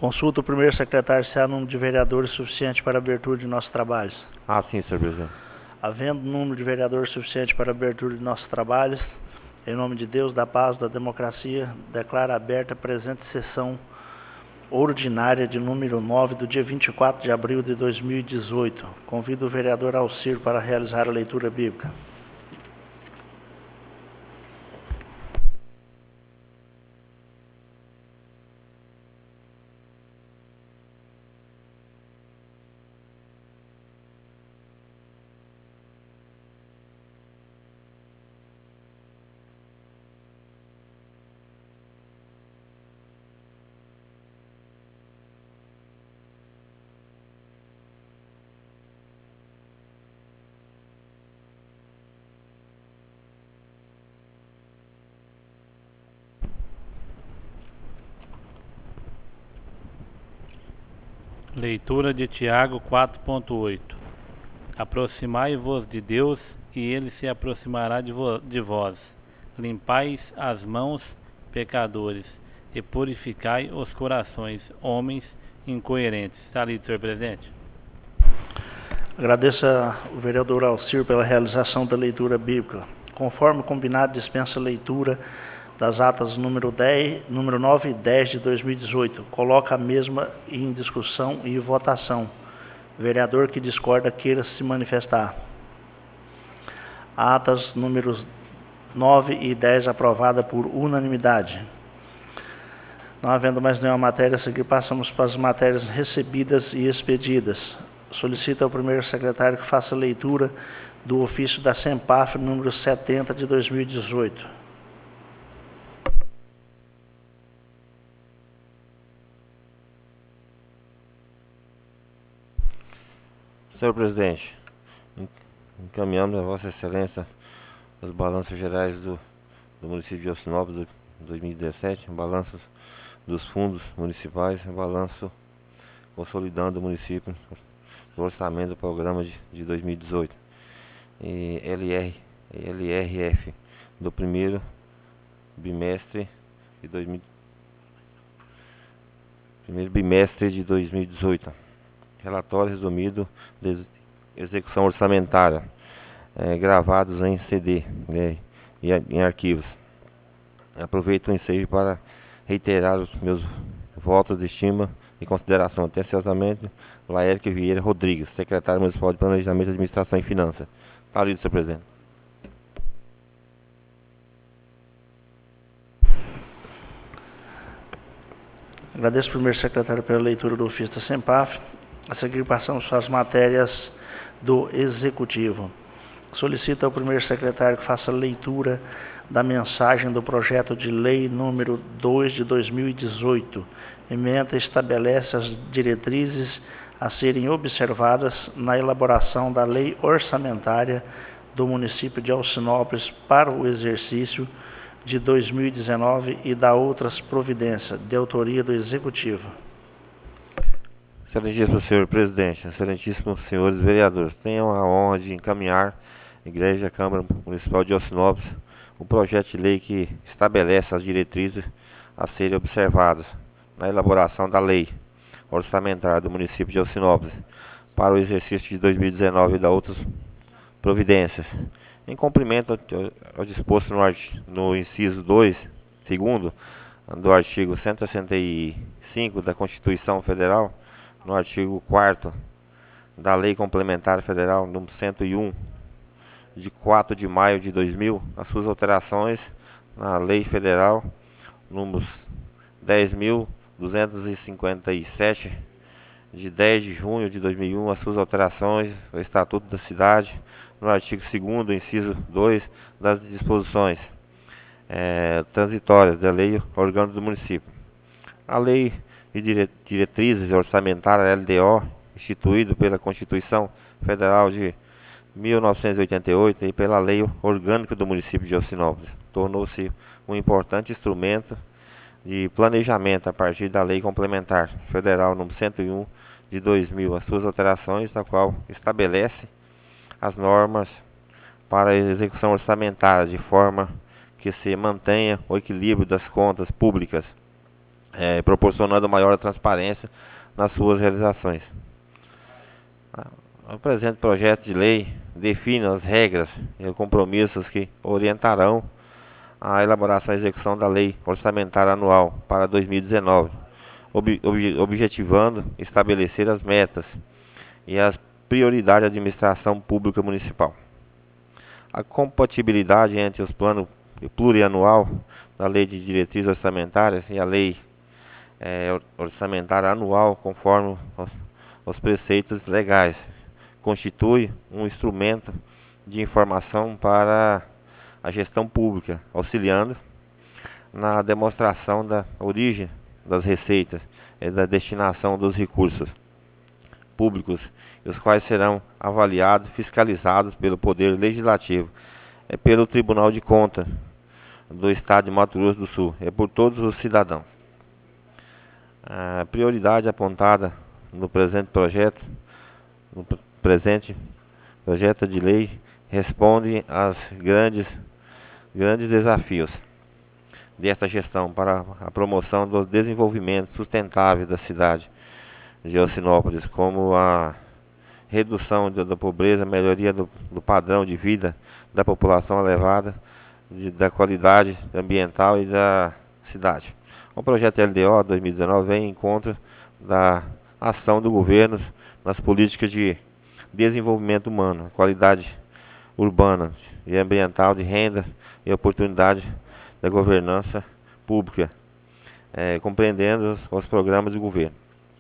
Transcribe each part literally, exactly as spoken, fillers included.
Consulta o primeiro secretário se há número de vereadores suficiente para a abertura de nossos trabalhos. Ah, sim, senhor presidente. Havendo número de vereadores suficiente para a abertura de nossos trabalhos, em nome de Deus, da paz, da democracia, declaro aberta a presente sessão ordinária de número nove do dia vinte e quatro de abril de dois mil e dezoito. Convido o vereador Alcir para realizar a leitura bíblica. Leitura de Tiago quatro ponto oito. Aproximai-vos de Deus, e ele se aproximará de, vo de vós. Limpais as mãos, pecadores, e purificai os corações, homens incoerentes. Está lido, senhor presidente. Agradeço ao vereador Alcir pela realização da leitura bíblica. Conforme combinado, dispensa a leitura das atas número, dez, número nove e dez de dois mil e dezoito. Coloca a mesma em discussão e votação. Vereador que discorda queira se manifestar. Atas números nove e dez aprovada por unanimidade. Não havendo mais nenhuma matéria a seguir, passamos para as matérias recebidas e expedidas. Solicito ao primeiro secretário que faça a leitura do ofício da SEMPAF número setenta de dois mil e dezoito. Senhor presidente, encaminhamos a Vossa Excelência os balanços gerais do, do município de Alcinópolis de dois mil e dezessete, balanços dos fundos municipais, balanço consolidando o município do orçamento do programa de, de dois mil e dezoito. E L R, L R F do primeiro bimestre de dois mil, primeiro bimestre de dois mil e dezoito. Relatório resumido de execução orçamentária, é, gravados em C D, né, e em arquivos. Aproveito o ensejo para reiterar os meus votos de estima e consideração. Atenciosamente, Laérico Vieira Rodrigues, secretário municipal de Planejamento, Administração e Finanças. Está lido, senhor presidente. Agradeço ao primeiro secretário pela leitura do ofício da SEMPAF. A seguir, passamos para as matérias do Executivo. Solicito ao primeiro secretário que faça a leitura da mensagem do projeto de lei número dois de dois mil e dezoito. Ementa estabelece as diretrizes a serem observadas na elaboração da lei orçamentária do município de Alcinópolis para o exercício de dois mil e dezenove e da outras providências, de autoria do Executivo. Excelentíssimo senhor presidente, excelentíssimos senhores vereadores, tenham a honra de encaminhar à Igreja Câmara Municipal de Alcinópolis o projeto de lei que estabelece as diretrizes a serem observadas na elaboração da lei orçamentária do município de Alcinópolis para o exercício de dois mil e dezenove e da outras providências. Em cumprimento ao disposto no, no inciso dois, segundo, do artigo cento e sessenta e cinco da Constituição Federal, no artigo quarto da Lei Complementar Federal número cento e um, de quatro de maio de dois mil, as suas alterações na Lei Federal número dez mil duzentos e cinquenta e sete, de dez de junho de dois mil e um, as suas alterações ao Estatuto da Cidade, no artigo segundo, inciso dois, das disposições é, transitórias da Lei Orgânica do Município. A Lei de Diretrizes Orçamentárias, L D O, instituído pela Constituição Federal de mil novecentos e oitenta e oito e pela Lei Orgânica do Município de Alcinópolis, tornou-se um importante instrumento de planejamento a partir da Lei Complementar Federal número cento e um de dois mil, as suas alterações, a qual estabelece as normas para a execução orçamentária de forma que se mantenha o equilíbrio das contas públicas é, proporcionando maior transparência nas suas realizações. O presente projeto de lei define as regras e compromissos que orientarão a elaboração e execução da Lei Orçamentária Anual para dois mil e dezenove, ob ob objetivando estabelecer as metas e as prioridades da administração pública municipal. A compatibilidade entre os planos plurianual da Lei de Diretrizes Orçamentárias e a Lei é, Orçamentária Anual, conforme os, os preceitos legais, constitui um instrumento de informação para a gestão pública, auxiliando na demonstração da origem das receitas e da destinação dos recursos públicos, os quais serão avaliados e fiscalizados pelo Poder Legislativo e pelo Tribunal de Contas do Estado de Mato Grosso do Sul e por todos os cidadãos. A prioridade apontada no presente projeto, no presente projeto de lei, responde aos grandes, grandes desafios desta gestão para a promoção do desenvolvimento sustentável da cidade de Alcinópolis, como a redução da pobreza, melhoria do, do padrão de vida da população elevada, de, da qualidade ambiental e da cidade. O projeto L D O dois mil e dezenove vem em encontro da ação do governo nas políticas de desenvolvimento humano, qualidade urbana e ambiental, de renda e oportunidade da governança pública, é, compreendendo os, os programas de governo.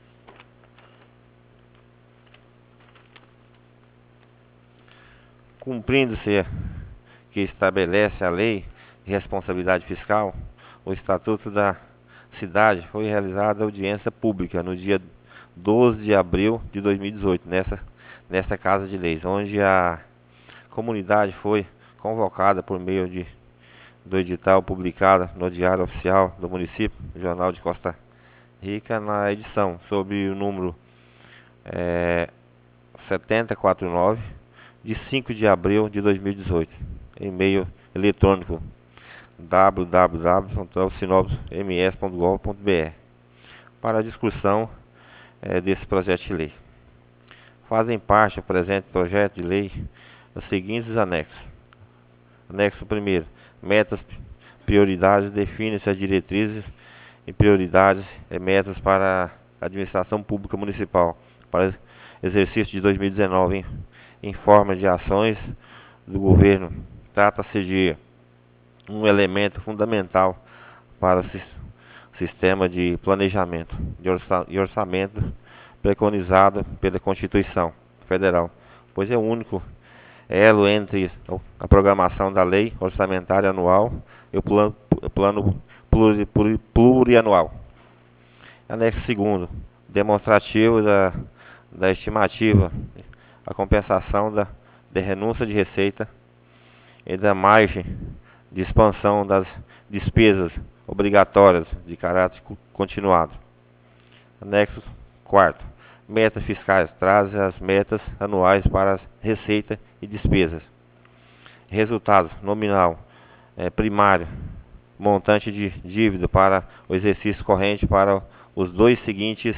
Cumprindo-se que estabelece a Lei de Responsabilidade Fiscal, o Estatuto da Cidade, foi realizada audiência pública no dia doze de abril de dois mil e dezoito, nessa, nessa Casa de Leis, onde a comunidade foi convocada por meio de, do edital publicado no Diário Oficial do Município, Jornal de Costa Rica, na edição sobre o número é, setenta e quarenta e nove, de cinco de abril de dois mil e dezoito, e-mail eletrônico w w w ponto alcinópolis m s ponto gov ponto b r, para a discussão é, desse projeto de lei. Fazem parte do presente projeto de lei os seguintes anexos. Anexo primeiro, metas, prioridades, define-se as diretrizes e prioridades e metas para a administração pública municipal para o exercício de dois mil e dezenove, em, em forma de ações do governo. Trata-se de um elemento fundamental para o sistema de planejamento e orçamento preconizado pela Constituição Federal, pois é o único elo entre a programação da Lei Orçamentária Anual e o plano, plano pluri, pluri, plurianual. Anexo segundo, demonstrativo da, da estimativa, a compensação da, da renúncia de receita e da margem de expansão das despesas obrigatórias de caráter continuado. Anexo quarto, metas fiscais, traz as metas anuais para as receita e despesas. Resultado nominal, é, primário, montante de dívida para o exercício corrente para os dois seguintes,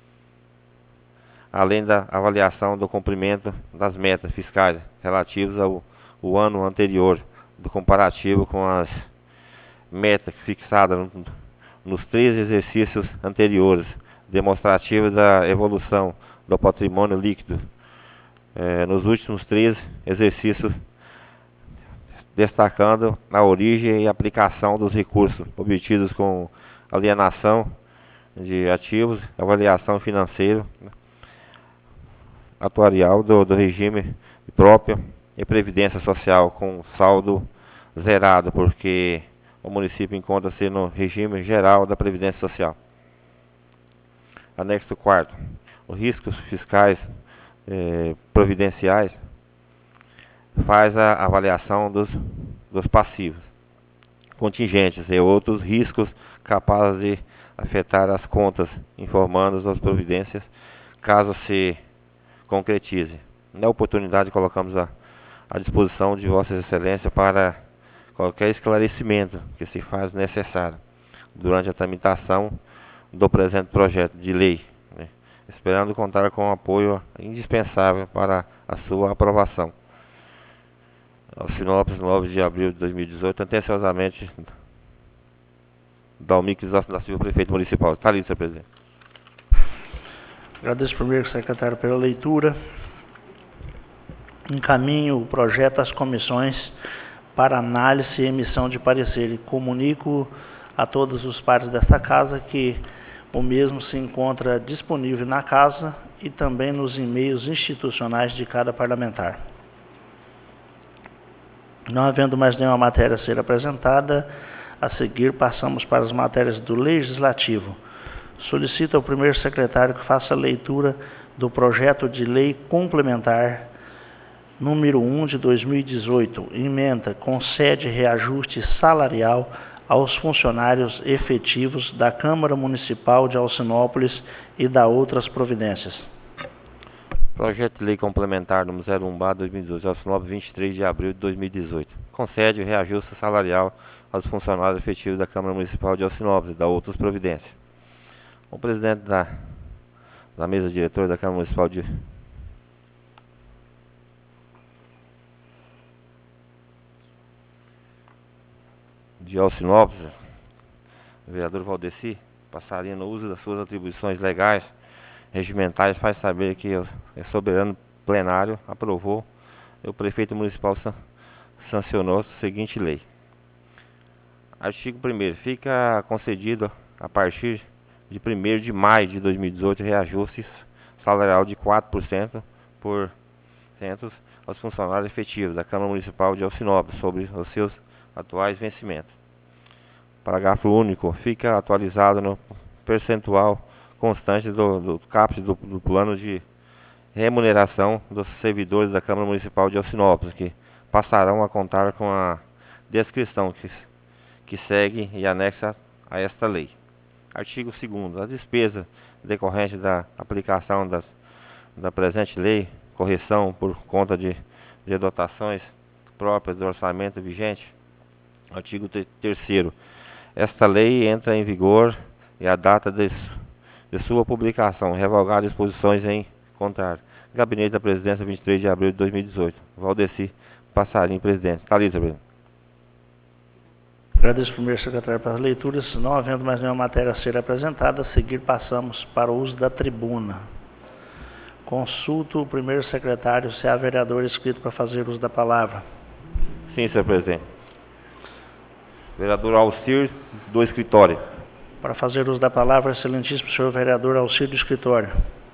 além da avaliação do cumprimento das metas fiscais relativas ao, ao ano anterior, do comparativo com as metas fixadas no, nos três exercícios anteriores, demonstrativa da evolução do patrimônio líquido eh, nos últimos três exercícios, destacando a origem e aplicação dos recursos obtidos com alienação de ativos, avaliação financeira, atuarial do, do regime próprio e previdência social com saldo zerado, porque o município encontra-se no regime geral da previdência social. Anexo quarto, os riscos fiscais eh, providenciais, faz a avaliação dos, dos passivos, contingentes e outros riscos capazes de afetar as contas, informando as providências caso se concretize. Na oportunidade, colocamos a à disposição de Vossas Excelências para qualquer esclarecimento que se faz necessário durante a tramitação do presente projeto de lei, né, esperando contar com o apoio indispensável para a sua aprovação. Alcinópolis, nove de abril de dois mil e dezoito, atenciosamente, Dalmir Crisóstomo da Silva, prefeito municipal. Está ali, senhor presidente. Agradeço primeiro, secretário, pela leitura. Encaminho o projeto às comissões para análise e emissão de parecer e comunico a todos os pares desta casa que o mesmo se encontra disponível na casa e também nos e-mails institucionais de cada parlamentar. Não havendo mais nenhuma matéria a ser apresentada, a seguir passamos para as matérias do Legislativo. Solicito ao primeiro secretário que faça a leitura do projeto de lei complementar número um de dois mil e dezoito, emenda concede reajuste salarial aos funcionários efetivos da Câmara Municipal de Alcinópolis e da outras providências. Projeto de lei complementar número zero um barra dois mil e doze, Alcinópolis, vinte e três de abril de dois mil e dezoito. Concede reajuste salarial aos funcionários efetivos da Câmara Municipal de Alcinópolis e da outras providências. O presidente da, da mesa diretora da Câmara Municipal de de Alcinópolis, o vereador Valdeci Passarinho, no uso das suas atribuições legais, regimentais, faz saber que o soberano plenário aprovou e o prefeito municipal san, sancionou a seguinte lei. Artigo primeiro. Fica concedido a partir de primeiro de maio de dois mil e dezoito reajuste salarial de quatro por cento por cento aos funcionários efetivos da Câmara Municipal de Alcinópolis sobre os seus atuais vencimentos. Parágrafo único. Fica atualizado no percentual constante do, do caput do, do plano de remuneração dos servidores da Câmara Municipal de Alcinópolis, que passarão a contar com a descrição que, que segue e anexa a esta lei. Artigo segundo. As despesas decorrentes da aplicação das, da presente lei, correção por conta de, de dotações próprias do orçamento vigente. Artigo terceiro. Esta lei entra em vigor e a data de, de sua publicação, revogar disposições em contrário. Gabinete da Presidência, vinte e três de abril de dois mil e dezoito. Valdeci Passarinho, presidente. Está ali, senhor. Agradeço primeiro, secretário, pelas leituras. Não havendo mais nenhuma matéria a ser apresentada, a seguir passamos para o uso da tribuna. Consulto o primeiro secretário se há vereador inscrito para fazer uso da palavra. Sim, senhor presidente. Vereador Alcir, do escritório. Para fazer uso da palavra, excelentíssimo senhor vereador Alcir, do escritório.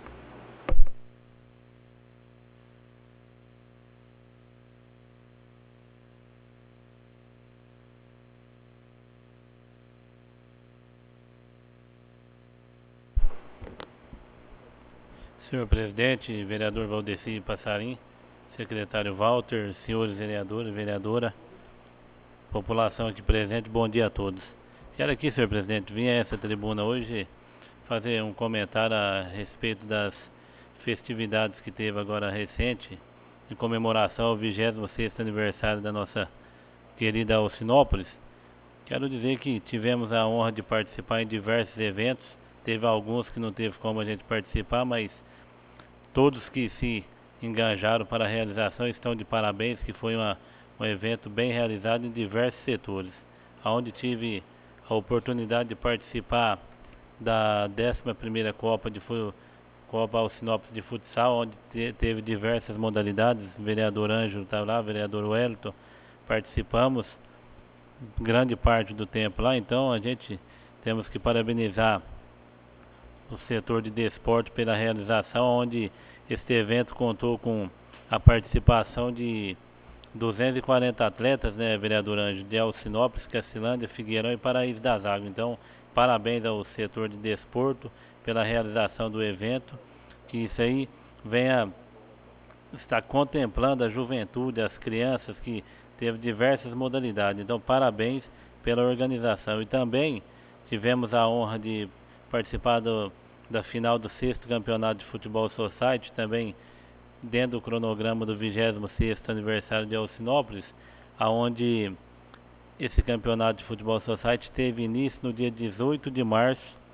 Senhor presidente, vereador Valdeci Passarim, secretário Walter, senhores vereadores, vereadora, população aqui presente, bom dia a todos. Quero aqui, senhor presidente, vim a essa tribuna hoje fazer um comentário a respeito das festividades que teve agora recente, em comemoração ao vigésimo sexto aniversário da nossa querida Alcinópolis. Quero dizer que tivemos a honra de participar em diversos eventos, teve alguns que não teve como a gente participar, mas todos que se engajaram para a realização estão de parabéns, que foi uma, um evento bem realizado em diversos setores, onde tive a oportunidade de participar da décima primeira Copa de Copa Alcinópolis de Futsal, onde te, teve diversas modalidades. O vereador Ângelo estava lá, o vereador Wellington, participamos grande parte do tempo lá, então a gente temos que parabenizar o setor de desporto pela realização, onde este evento contou com a participação de duzentos e quarenta atletas, né, vereador Ângelo, de Alcinópolis, Cacilândia, Figueirão e Paraíso das Águas. Então, parabéns ao setor de desporto pela realização do evento, que isso aí venha estar contemplando a juventude, as crianças, que teve diversas modalidades. Então, parabéns pela organização. E também tivemos a honra de participar do, da final do sexto campeonato de futebol society, também dentro do cronograma do vigésimo sexto aniversário de Alcinópolis, aonde esse campeonato de futebol society teve início no dia dezoito de março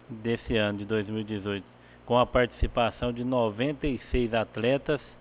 desse ano de dois mil e dezoito, com a participação de noventa e seis atletas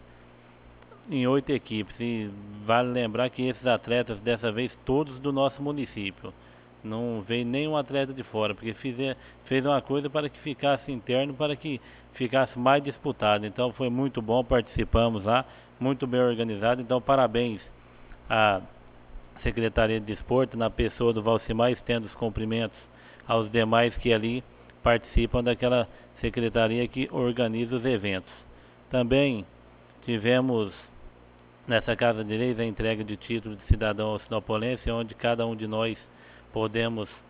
em oito equipes. E vale lembrar que esses atletas, dessa vez, todos do nosso município. Não veio nenhum atleta de fora, porque fizer, fez uma coisa para que ficasse interno, para que ficasse mais disputado. Então foi muito bom, participamos lá, muito bem organizado. Então parabéns à Secretaria de Desporto, na pessoa do Valcimar, estendo os cumprimentos aos demais que ali participam daquela secretaria que organiza os eventos. Também tivemos nessa Casa de Leis a entrega de título de cidadão ao sinopolense, onde cada um de nós podemos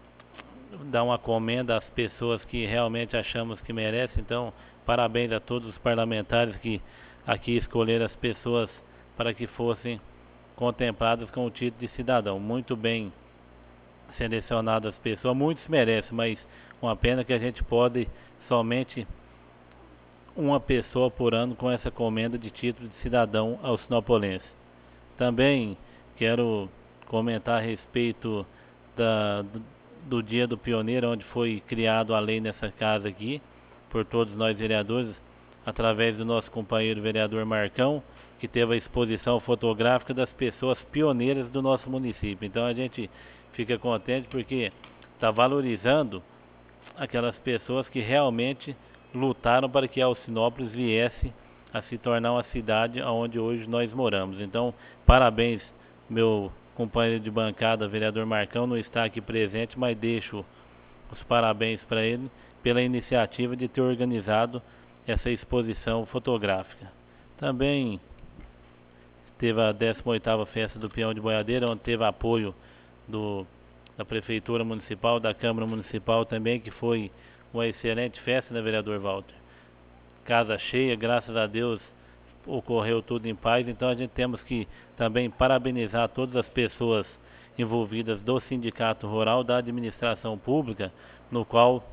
dar uma comenda às pessoas que realmente achamos que merecem. Então, parabéns a todos os parlamentares que aqui escolheram as pessoas para que fossem contempladas com o título de cidadão. Muito bem selecionadas as pessoas, muitos merecem, mas uma pena que a gente pode somente uma pessoa por ano com essa comenda de título de cidadão ao sinopolense. Também quero comentar a respeito da, do, do Dia do Pioneiro, onde foi criado a lei nessa casa aqui, por todos nós vereadores, através do nosso companheiro vereador Marcão, que teve a exposição fotográfica das pessoas pioneiras do nosso município. Então a gente fica contente porque está valorizando aquelas pessoas que realmente lutaram para que Alcinópolis viesse a se tornar uma cidade onde hoje nós moramos. Então, parabéns, meu companheiro de bancada, vereador Marcão, não está aqui presente, mas deixo os parabéns para ele pela iniciativa de ter organizado essa exposição fotográfica. Também teve a décima oitava Festa do Peão de Boiadeira, onde teve apoio do, da Prefeitura Municipal, da Câmara Municipal também, que foi uma excelente festa, né, vereador Walter? Casa cheia, graças a Deus ocorreu tudo em paz. Então a gente temos que também parabenizar todas as pessoas envolvidas do Sindicato Rural, da administração pública, no qual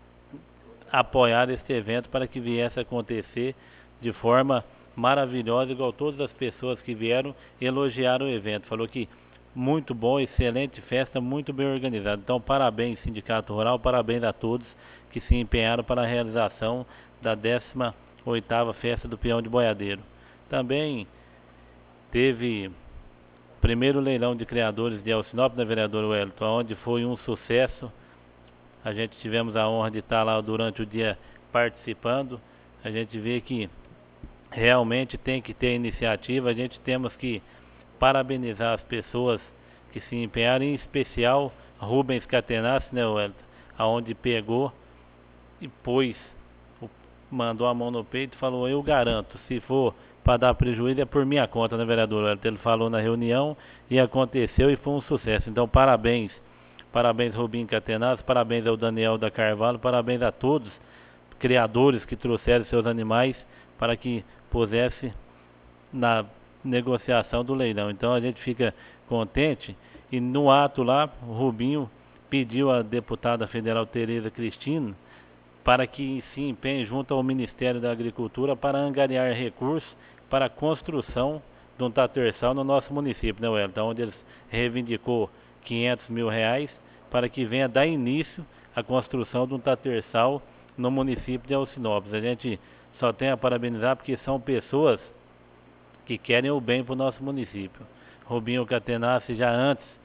apoiaram este evento para que viesse a acontecer de forma maravilhosa, igual todas as pessoas que vieram elogiaram o evento. Falou que muito bom, excelente festa, muito bem organizada. Então parabéns Sindicato Rural, parabéns a todos que se empenharam para a realização da décima oitava Festa do Peão de Boiadeiro. Também teve o primeiro leilão de criadores de Alcinópolis, né, vereador Wellington, onde foi um sucesso. A gente tivemos a honra de estar lá durante o dia participando. A gente vê que realmente tem que ter iniciativa. A gente temos que parabenizar as pessoas que se empenharam, em especial Rubens Catenassi, né, Wellington, aonde pegou e pôs, mandou a mão no peito e falou: eu garanto, se for para dar prejuízo é por minha conta, né, vereador Wellington? Ele falou na reunião e aconteceu e foi um sucesso. Então parabéns, parabéns Rubinho Catenassi, parabéns ao Daniel da Carvalho, parabéns a todos criadores que trouxeram seus animais para que pusesse na negociação do leilão. Então a gente fica contente. E no ato lá, o Rubinho pediu à deputada federal Tereza Cristina para que se empenhe junto ao Ministério da Agricultura para angariar recursos para a construção de um tatersal no nosso município, né, Wellington? Onde eles reivindicou quinhentos mil reais para que venha dar início à construção de um tatersal no município de Alcinópolis. A gente só tem a parabenizar porque são pessoas que querem o bem para o nosso município. Rubinho Catenassi, já antes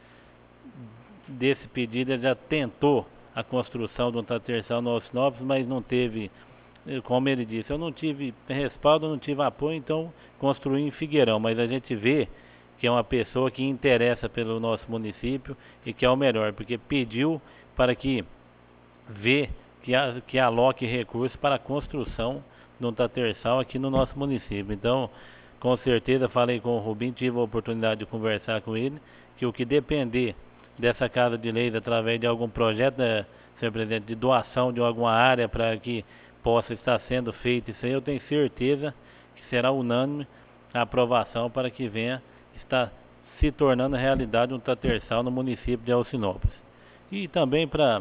desse pedido, ele já tentou a construção de um tatersal no Alcinópolis, mas não teve, como ele disse, eu não tive respaldo, não tive apoio, então construí em Figueirão. Mas a gente vê que é uma pessoa que interessa pelo nosso município e que é o melhor, porque pediu para que vê que, a, que aloque recursos para a construção de um tatersal aqui no nosso município. Então, com certeza, falei com o Rubinho, tive a oportunidade de conversar com ele, que o que depender dessa Casa de Leis através de algum projeto, né, senhor presidente, de doação de alguma área para que possa estar sendo feito isso aí, eu tenho certeza que será unânime a aprovação para que venha estar se tornando realidade um tatersal no município de Alcinópolis. E também para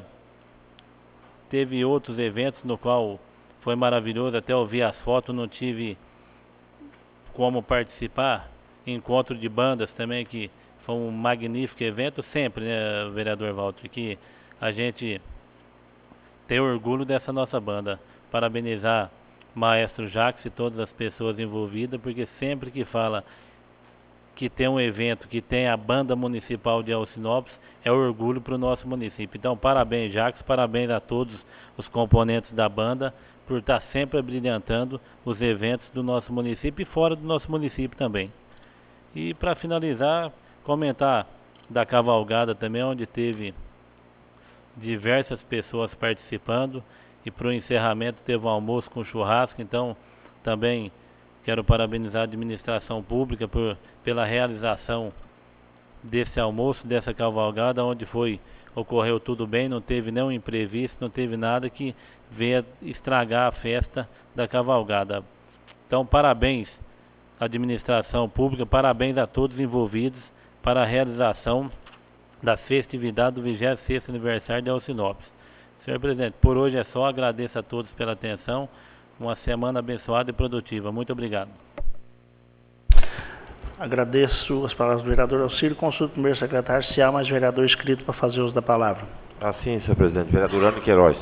teve outros eventos no qual foi maravilhoso, até ouvir as fotos, não tive como participar. Encontro de bandas também, que foi um magnífico evento, sempre, né, vereador Walter, que a gente ter orgulho dessa nossa banda. Parabenizar Maestro Jacques e todas as pessoas envolvidas, porque sempre que fala que tem um evento, que tem a banda municipal de Alcinópolis, é orgulho para o nosso município. Então, parabéns, Jacques, parabéns a todos os componentes da banda por estar sempre brilhantando os eventos do nosso município e fora do nosso município também. E para finalizar, comentar da cavalgada também, onde teve diversas pessoas participando, e para o encerramento teve um almoço com churrasco. Então também quero parabenizar a administração pública por, pela realização desse almoço, dessa cavalgada, onde foi, ocorreu tudo bem, não teve nenhum imprevisto, não teve nada que venha estragar a festa da cavalgada. Então parabéns à administração pública, parabéns a todos envolvidos para a realização das festividades do vigésimo sexto aniversário de Alcinópolis. Senhor presidente, por hoje é só, agradeço a todos pela atenção, uma semana abençoada e produtiva. Muito obrigado. Agradeço as palavras do vereador Alcírio. Consulto o primeiro secretário se há mais vereador inscrito para fazer uso da palavra. Assim, senhor presidente. Vereador Ano Queiroz.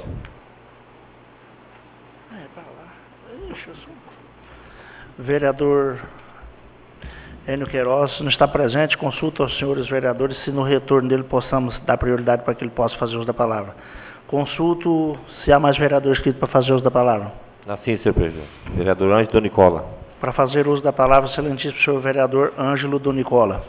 É, para lá. Ixi, eu sou... Vereador Enio Queiroz não está presente. Consulto aos senhores vereadores se no retorno dele possamos dar prioridade para que ele possa fazer uso da palavra. Consulto se há mais vereador inscrito para fazer uso da palavra. Assim, senhor presidente. Vereador Ângelo Donicola. Para fazer uso da palavra, excelentíssimo senhor vereador Ângelo Donicola.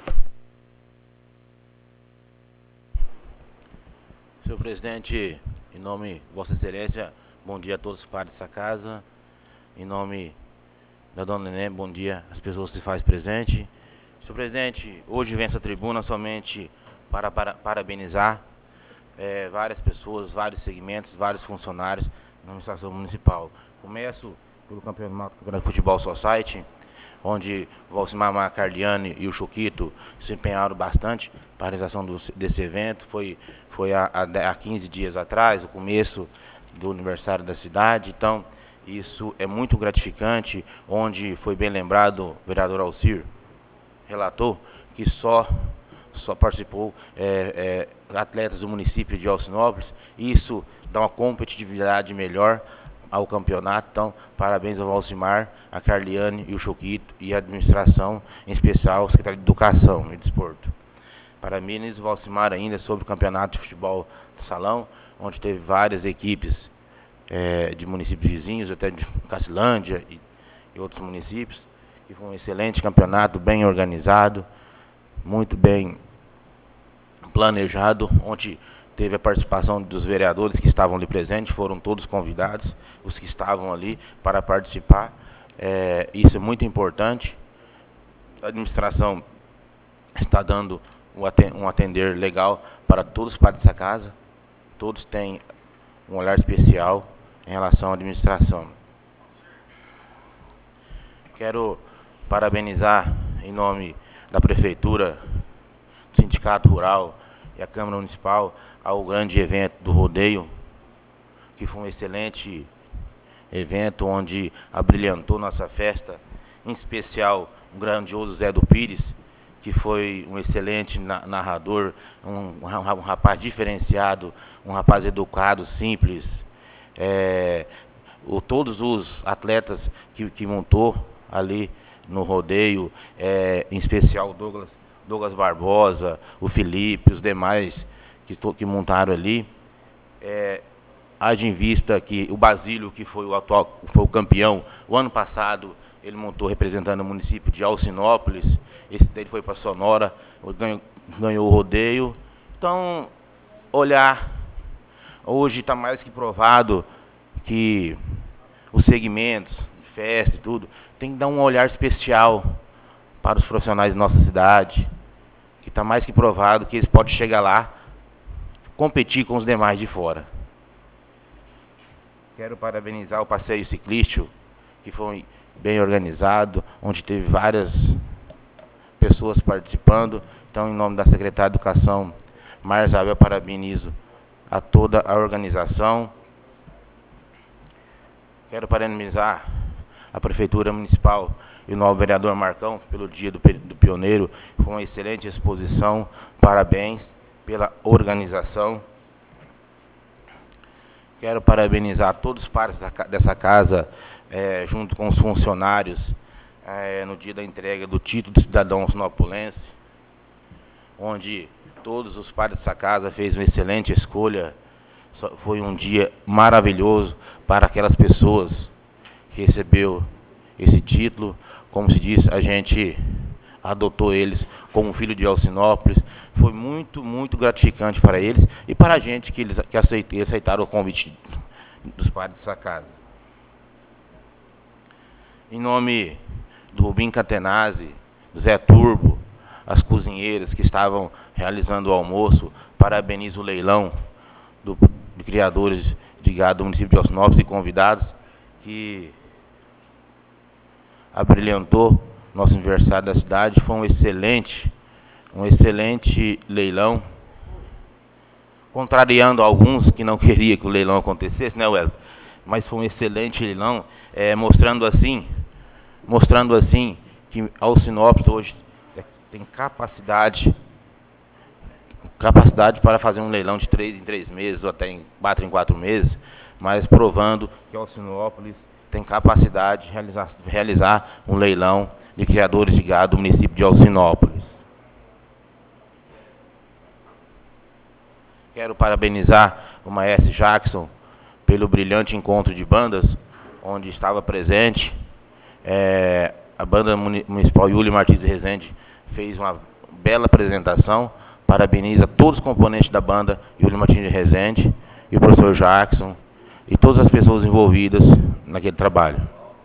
Senhor presidente, em nome de Vossa Excelência, bom dia a todos os pares dessa casa. Em nome da dona Neném, bom dia às pessoas que se fazem presente. Senhor presidente, hoje venho essa tribuna somente para, para parabenizar é, várias pessoas, vários segmentos, vários funcionários na administração municipal. Começo pelo campeonato, campeonato de futebol Society, onde o Valcimar Macarliani e o Choquito se empenharam bastante para a realização do, desse evento. Foi, foi há, há quinze dias atrás, o começo do aniversário da cidade. Então, isso é muito gratificante, onde foi bem lembrado o vereador Alcir, relatou que só, só participou é, é, atletas do município de Alcinópolis. Isso dá uma competitividade melhor ao campeonato. Então, parabéns ao Valcimar, a Carliane e o Choquito e a administração, em especial o secretário de Educação e Desporto. Parabéns ao Valcimar ainda sobre o campeonato de futebol do salão, onde teve várias equipes é, de municípios vizinhos, até de Cacilândia e, e outros municípios, que foi um excelente campeonato, bem organizado, muito bem planejado, onde teve a participação dos vereadores que estavam ali presentes, foram todos convidados, os que estavam ali para participar. É, isso é muito importante. A administração está dando um atender legal para todos os pares dessa casa. Todos têm um olhar especial em relação à administração. Quero parabenizar, em nome da Prefeitura, do Sindicato Rural e a Câmara Municipal, ao grande evento do rodeio, que foi um excelente evento, onde abrilhantou nossa festa, em especial o grandioso Zé do Pires, que foi um excelente narrador, um, um rapaz diferenciado, um rapaz educado, simples. É, o, todos os atletas que, que montou ali no rodeio, é, em especial o Douglas, Douglas Barbosa, o Felipe, os demais que, que montaram ali, é, haja em vista que o Basílio, que foi o atual, foi o campeão, o ano passado ele montou representando o município de Alcinópolis, esse dele foi para Sonora, ganhou, ganhou o rodeio. Então, olhar, hoje está mais que provado que os segmentos, festa e tudo, tem que dar um olhar especial para os profissionais da nossa cidade, que está mais que provado que eles podem chegar lá, competir com os demais de fora. Quero parabenizar o passeio ciclístico, que foi bem organizado, onde teve várias pessoas participando. Então, em nome da secretária de Educação, Maria Isabel, parabenizo a toda a organização. Quero parabenizar a Prefeitura Municipal e o novo vereador Marcão pelo Dia do, do Pioneiro. Foi uma excelente exposição. Parabéns pela organização. Quero parabenizar todos os pares dessa casa, é, junto com os funcionários, é, no dia da entrega do título de cidadão sinopulense, onde todos os pares dessa casa fez uma excelente escolha. Foi um dia maravilhoso para aquelas pessoas que recebeu esse título. Como se diz, a gente adotou eles como filho de Alcinópolis. Foi muito, muito gratificante para eles e para a gente que eles que aceitaram o convite dos pais dessa casa. Em nome do Rubim Catenazzi, do Zé Turbo, as cozinheiras que estavam realizando o almoço, parabenizo o leilão do, de criadores de gado do município de Alcinópolis e convidados que abrilhantou nosso aniversário da cidade. Foi um excelente, um excelente leilão, contrariando alguns que não queriam que o leilão acontecesse, né, Wellington? Mas foi um excelente leilão, é, mostrando assim, mostrando assim que Alcinópolis hoje tem capacidade, capacidade para fazer um leilão de três em três meses ou até em quatro em quatro meses, mas provando que Alcinópolis tem capacidade de realizar, realizar um leilão de criadores de gado do município de Alcinópolis. Quero parabenizar o maestro Jackson pelo brilhante encontro de bandas, onde estava presente. É, a banda municipal Yuli Martins de Rezende fez uma bela apresentação. Parabeniza todos os componentes da banda Yuli Martins de Rezende e o professor Jackson e todas as pessoas envolvidas naquele trabalho.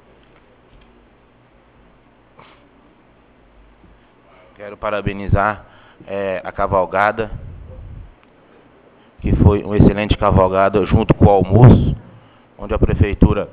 Quero parabenizar é, a cavalgada, que foi uma excelente cavalgada junto com o almoço, onde a prefeitura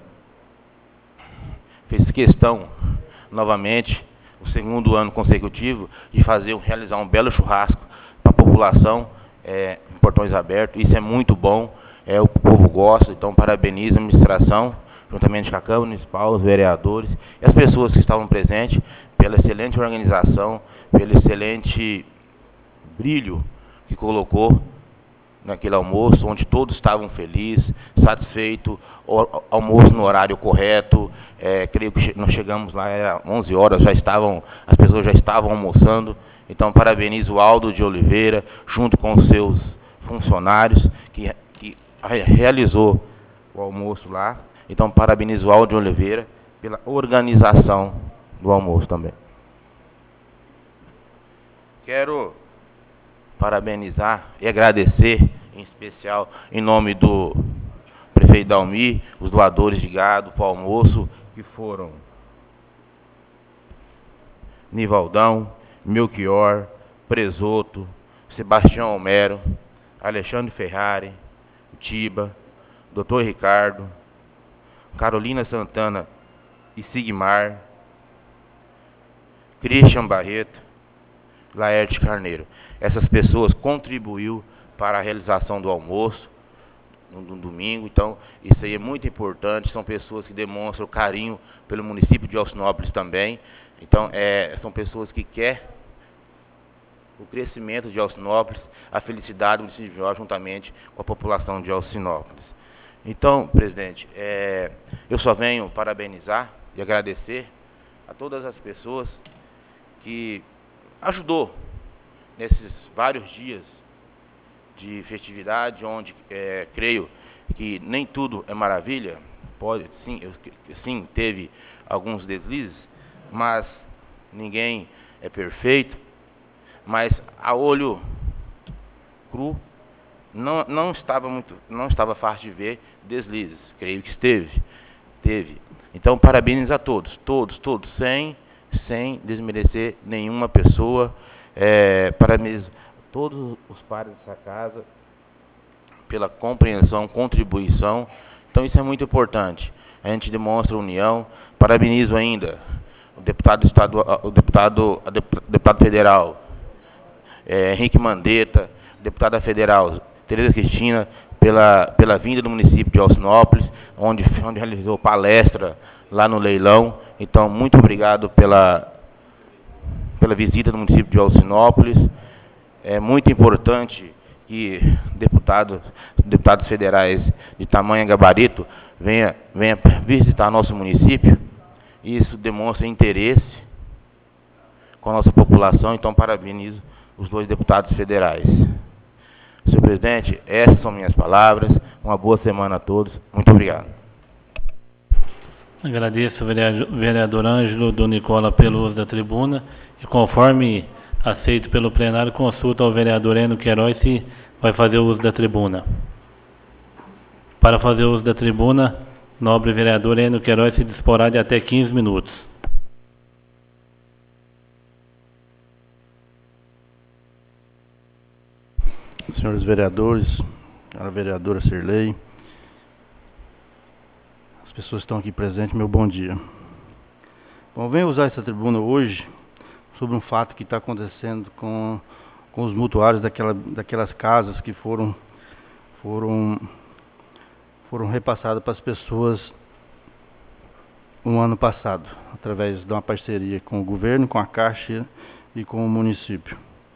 fez questão, novamente, o segundo ano consecutivo, de fazer, realizar um belo churrasco para a população, é, em Portões Abertos. Isso é muito bom, é, o povo gosta, então parabenizo a administração, juntamente com a Câmara Municipal, os vereadores e as pessoas que estavam presentes, pela excelente organização, pelo excelente brilho que colocou naquele almoço, onde todos estavam felizes, satisfeitos, almoço no horário correto. É, creio que nós chegamos lá, era onze horas, já estavam, as pessoas já estavam almoçando. Então, parabenizo o Aldo de Oliveira, junto com os seus funcionários, que, que realizou o almoço lá. Então, parabenizo o Aldo de Oliveira pela organização do almoço também. Quero parabenizar e agradecer, em especial, em nome do prefeito Dalmi, os doadores de gado para o almoço, que foram Nivaldão, Melchior, Presoto, Sebastião Homero, Alexandre Ferrari, Tiba, doutor Ricardo, Carolina Santana e Sigmar, Christian Barreto, Laerte Carneiro. Essas pessoas contribuíram para a realização do almoço no, no domingo. Então, isso aí é muito importante. São pessoas que demonstram carinho pelo município de Alcinópolis também. Então, é, são pessoas que querem o crescimento de Alcinópolis, a felicidade do município de Jorge, juntamente com a população de Alcinópolis. Então, presidente, é, eu só venho parabenizar e agradecer a todas as pessoas que ajudou nesses vários dias de festividade, onde é, creio que nem tudo é maravilha. Pode, sim, eu, sim, teve alguns deslizes, mas ninguém é perfeito. Mas a olho cru não, não estava muito, não estava fácil de ver deslizes. Creio que esteve, teve. Então, parabéns a todos, todos, todos, sem, sem desmerecer nenhuma pessoa. É, parabéns a todos os pares dessa casa pela compreensão, contribuição. Então, isso é muito importante. A gente demonstra união. Parabenizo ainda o deputado estadual, o deputado, a deputado federal é, Henrique Mandetta, deputada federal Tereza Cristina, pela, pela vinda do município de Alcinópolis, onde, onde realizou palestra lá no leilão. Então, muito obrigado pela, pela visita do município de Alcinópolis. É muito importante que deputados, deputados federais de tamanho e gabarito venha, venha visitar nosso município. Isso demonstra interesse com a nossa população, então parabenizo os dois deputados federais. Senhor presidente, essas são minhas palavras. Uma boa semana a todos. Muito obrigado. Agradeço ao vereador Ângelo do Nicola pelo uso da tribuna e, conforme aceito pelo plenário, consulta ao vereador Eno Queiroz se vai fazer o uso da tribuna. Para fazer o uso da tribuna, nobre vereador Eno Queiroz se disporá de até quinze minutos. Senhores vereadores, a vereadora Cirlei, as pessoas que estão aqui presentes, meu bom dia. Bom, venho usar essa tribuna hoje sobre um fato que está acontecendo com, com os mutuários daquela, daquelas casas que foram, foram, foram repassadas para as pessoas no ano passado, através de uma parceria com o governo, com a Caixa e com o município.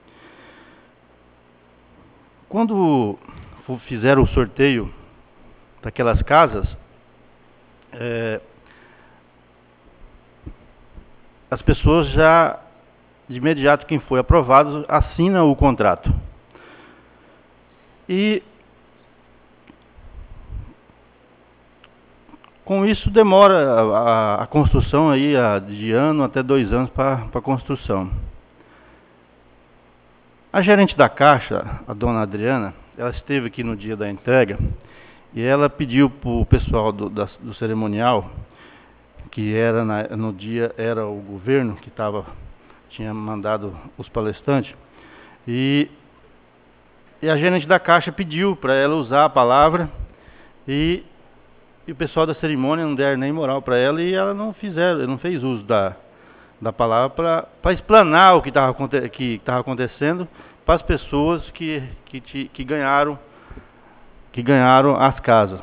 Quando fizeram o sorteio daquelas casas, é, as pessoas já, de imediato, quem foi aprovado, assina o contrato. E com isso demora a, a, a construção aí, a, de ano até dois anos para a construção. A gerente da Caixa, a dona Adriana, ela esteve aqui no dia da entrega e ela pediu para o pessoal do, da, do cerimonial, que era na, no dia era o governo que tava, tinha mandado os palestrantes, e, e a gerente da Caixa pediu para ela usar a palavra e, e o pessoal da cerimônia não deram nem moral para ela e ela não, fizeram, não fez uso da da palavra para explanar o que estava que estava acontecendo para as pessoas que, que, que, ganharam, que ganharam as casas.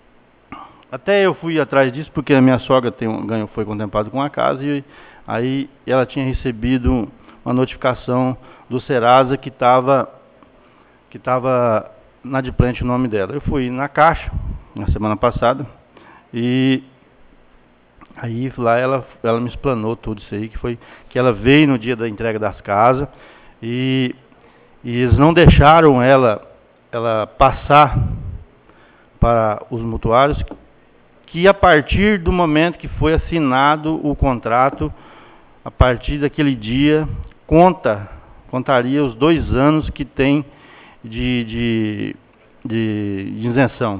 Até eu fui atrás disso, porque a minha sogra tem um, ganho, foi contemplada com a casa, e aí ela tinha recebido uma notificação do Serasa que estava que estava inadimplente o nome dela. Eu fui na Caixa, na semana passada, e aí lá ela, ela me explanou tudo isso aí, que foi que ela veio no dia da entrega das casas e, e eles não deixaram ela, ela passar para os mutuários, que a partir do momento que foi assinado o contrato, a partir daquele dia, conta, contaria os dois anos que tem de, de, de, de isenção,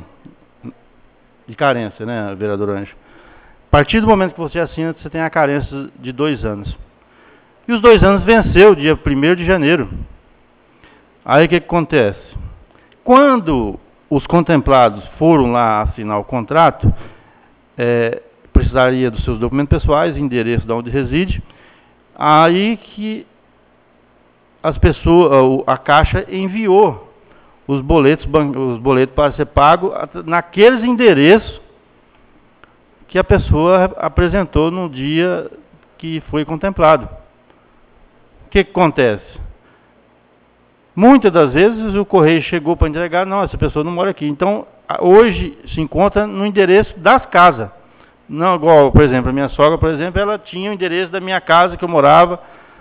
de carência, né, vereador Anjo? A partir do momento que você assina, você tem a carência de dois anos. E os dois anos venceu, dia primeiro de janeiro. Aí o que, que acontece? Quando os contemplados foram lá assinar o contrato, é, precisaria dos seus documentos pessoais, endereço de onde reside, aí que as pessoas, a Caixa enviou os boletos, os boletos para ser pago naqueles endereços que a pessoa apresentou no dia que foi contemplado. O que, que acontece? Muitas das vezes o correio chegou para entregar, não, essa pessoa não mora aqui. Então, hoje se encontra no endereço das casas. Não igual, por exemplo, a minha sogra, por exemplo, ela tinha o endereço da minha casa que eu morava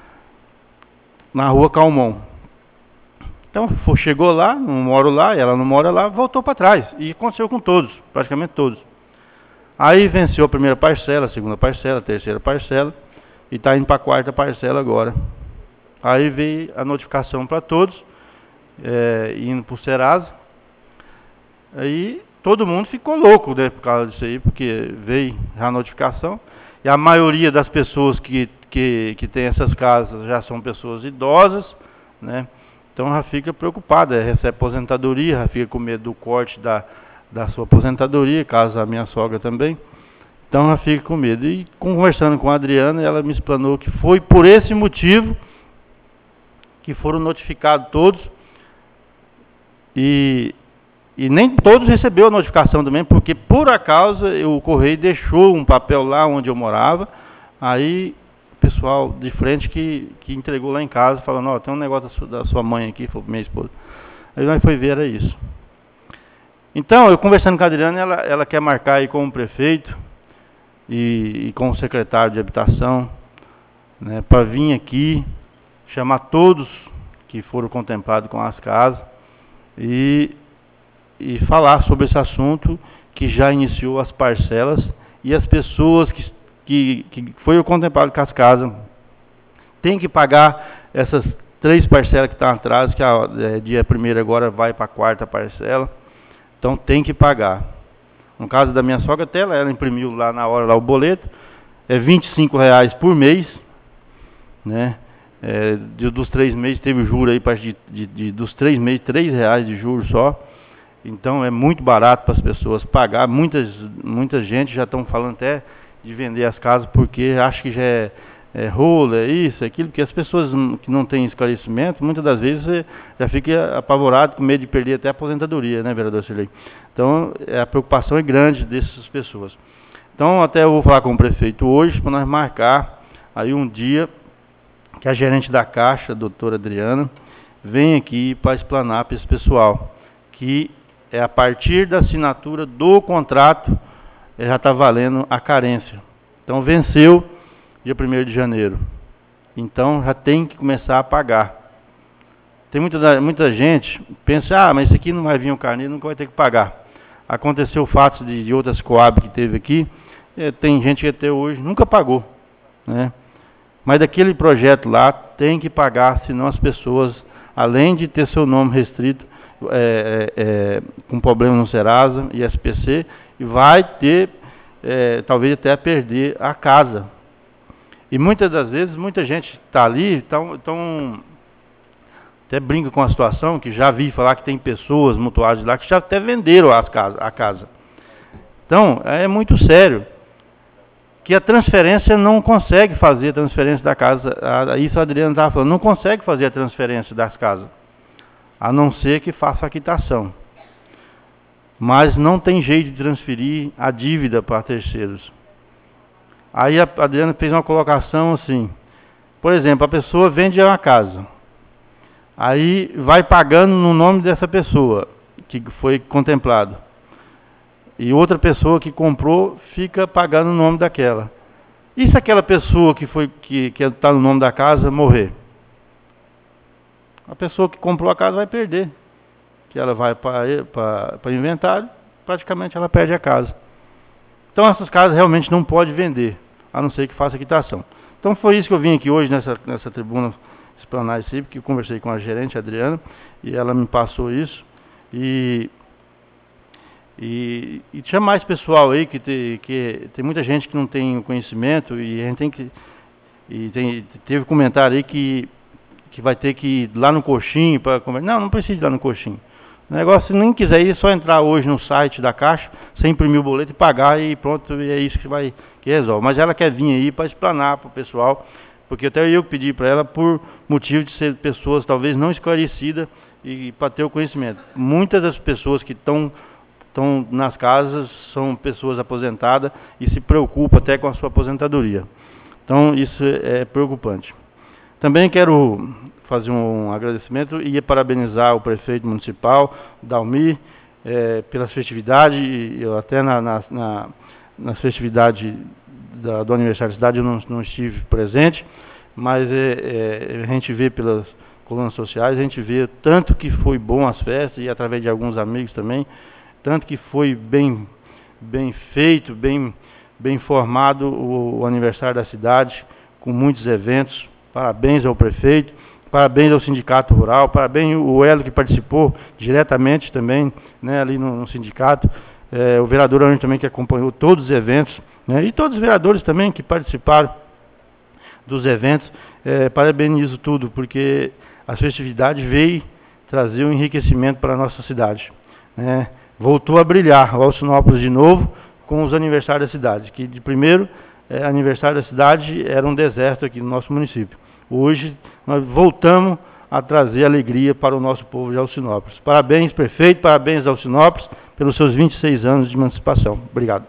na rua Calmon. Então, chegou lá, não moro lá, ela não mora lá, voltou para trás. E aconteceu com todos, praticamente todos. Aí venceu a primeira parcela, a segunda parcela, a terceira parcela, e está indo para a quarta parcela agora. Aí veio a notificação para todos, é, indo para o Serasa. Aí todo mundo ficou louco, né, por causa disso aí, porque veio a notificação. E a maioria das pessoas que, que, que tem essas casas já são pessoas idosas, né? Então já fica preocupada, recebe aposentadoria, já fica com medo do corte da... da sua aposentadoria, caso a minha sogra também. Então ela fica com medo. E conversando com a Adriana, ela me explanou que foi por esse motivo que foram notificados todos. E, e nem todos receberam a notificação também, porque por acaso o correio deixou um papel lá onde eu morava. Aí o pessoal de frente que, que entregou lá em casa, falando, ó, tem um negócio da sua, da sua mãe aqui, foi minha esposa. Aí nós foi ver, era isso. Então, eu conversando com a Adriana, ela, ela quer marcar aí com o prefeito e, e com o secretário de habitação, né, para vir aqui, chamar todos que foram contemplados com as casas e, e falar sobre esse assunto que já iniciou as parcelas e as pessoas que, que, que foram contempladas com as casas têm que pagar essas três parcelas que estão atrás, que a, é, dia primeiro agora vai para a quarta parcela, então tem que pagar. No caso da minha sogra, até ela, ela imprimiu lá na hora lá o boleto, é vinte e cinco reais por mês, né? É, de, dos três meses teve juro aí, de, de, de, dos três meses, três reais de juros só. Então é muito barato para as pessoas pagar. Muitas, muita gente já estão falando até de vender as casas porque acha que já é, é rolo, é isso, é aquilo, porque as pessoas que não têm esclarecimento, muitas das vezes já fica apavorado, com medo de perder até a aposentadoria, né, vereador Cirlei? Então a preocupação é grande dessas pessoas. Então até eu vou falar com o prefeito hoje para nós marcar aí um dia que a gerente da Caixa, a doutora Adriana, vem aqui para explanar para esse pessoal que é a partir da assinatura do contrato, já está valendo a carência. Então, venceu dia primeiro de janeiro. Então, já tem que começar a pagar. Tem muita, muita gente que pensa, ah, mas isso aqui não vai vir o carnê, nunca vai ter que pagar. Aconteceu fatos de, de outras Coab que teve aqui, é, tem gente que até hoje nunca pagou, né? Mas daquele projeto lá tem que pagar, senão as pessoas, além de ter seu nome restrito, É, é, é, com problema no Serasa e S P C, e vai ter, é, talvez até perder a casa. E muitas das vezes, muita gente está ali, tão, tão, até brinca com a situação, que já vi falar que tem pessoas mutuadas lá que já até venderam as casas, a casa. Então, é muito sério, que a transferência não consegue fazer a transferência da casa, a, isso a Adriana estava falando, não consegue fazer a transferência das casas, a não ser que faça a quitação. Mas não tem jeito de transferir a dívida para terceiros. Aí a Adriana fez uma colocação assim, por exemplo, a pessoa vende uma casa, aí vai pagando no nome dessa pessoa, que foi contemplado, e outra pessoa que comprou fica pagando no nome daquela. E se aquela pessoa que foi que que está no nome da casa morrer? A pessoa que comprou a casa vai perder, que ela vai para o inventário, praticamente ela perde a casa. Então essas casas realmente não pode vender, a não ser que faça quitação. Então foi isso que eu vim aqui hoje nessa, nessa tribuna explanar isso aí, porque eu conversei com a gerente, a Adriana, e ela me passou isso. E, e, e tinha mais pessoal aí, que, te, que tem muita gente que não tem conhecimento, e a gente tem que... E tem, teve comentário aí que que vai ter que ir lá no coxinho para conversar. Não, não precisa ir lá no coxinho. O negócio, se nem quiser ir, é só entrar hoje no site da Caixa, você imprimir o boleto e pagar e pronto, e é isso que vai que resolve. Mas ela quer vir aí para explanar para o pessoal, porque até eu pedi para ela por motivo de ser pessoas talvez não esclarecidas e para ter o conhecimento. Muitas das pessoas que estão estão nas casas são pessoas aposentadas e se preocupam até com a sua aposentadoria. Então isso é preocupante. Também quero fazer um agradecimento e parabenizar o prefeito municipal, Dalmir, é, pelas festividades. Eu até na, na, na, nas festividades da, do aniversário da cidade eu não, não estive presente, mas é, é, a gente vê pelas colunas sociais, a gente vê tanto que foi bom as festas, e através de alguns amigos também, tanto que foi bem, bem feito, bem, bem formado o, o aniversário da cidade, com muitos eventos. Parabéns ao prefeito, parabéns ao sindicato rural, parabéns ao Hélio que participou diretamente também, né, ali no, no sindicato, é, o vereador Arno também que acompanhou todos os eventos, né, e todos os vereadores também que participaram dos eventos. É, parabenizo tudo, porque as festividades veio trazer um enriquecimento para a nossa cidade, né. Voltou a brilhar o Alcinópolis de novo com os aniversários da cidade, que de primeiro é, aniversário da cidade era um deserto aqui no nosso município. Hoje nós voltamos a trazer alegria para o nosso povo de Alcinópolis. Parabéns, prefeito, parabéns, Alcinópolis, pelos seus vinte e seis anos de emancipação. Obrigado.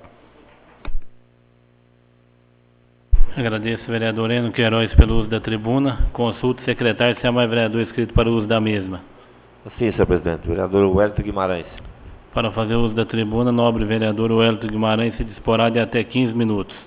Agradeço, vereador Eno Queiroz, pelo uso da tribuna. Consulta o secretário se há mais vereador inscrito para o uso da mesma. Sim, senhor presidente. Vereador Wellington Guimarães. Para fazer uso da tribuna, nobre vereador Wellington Guimarães se disporá de até quinze minutos.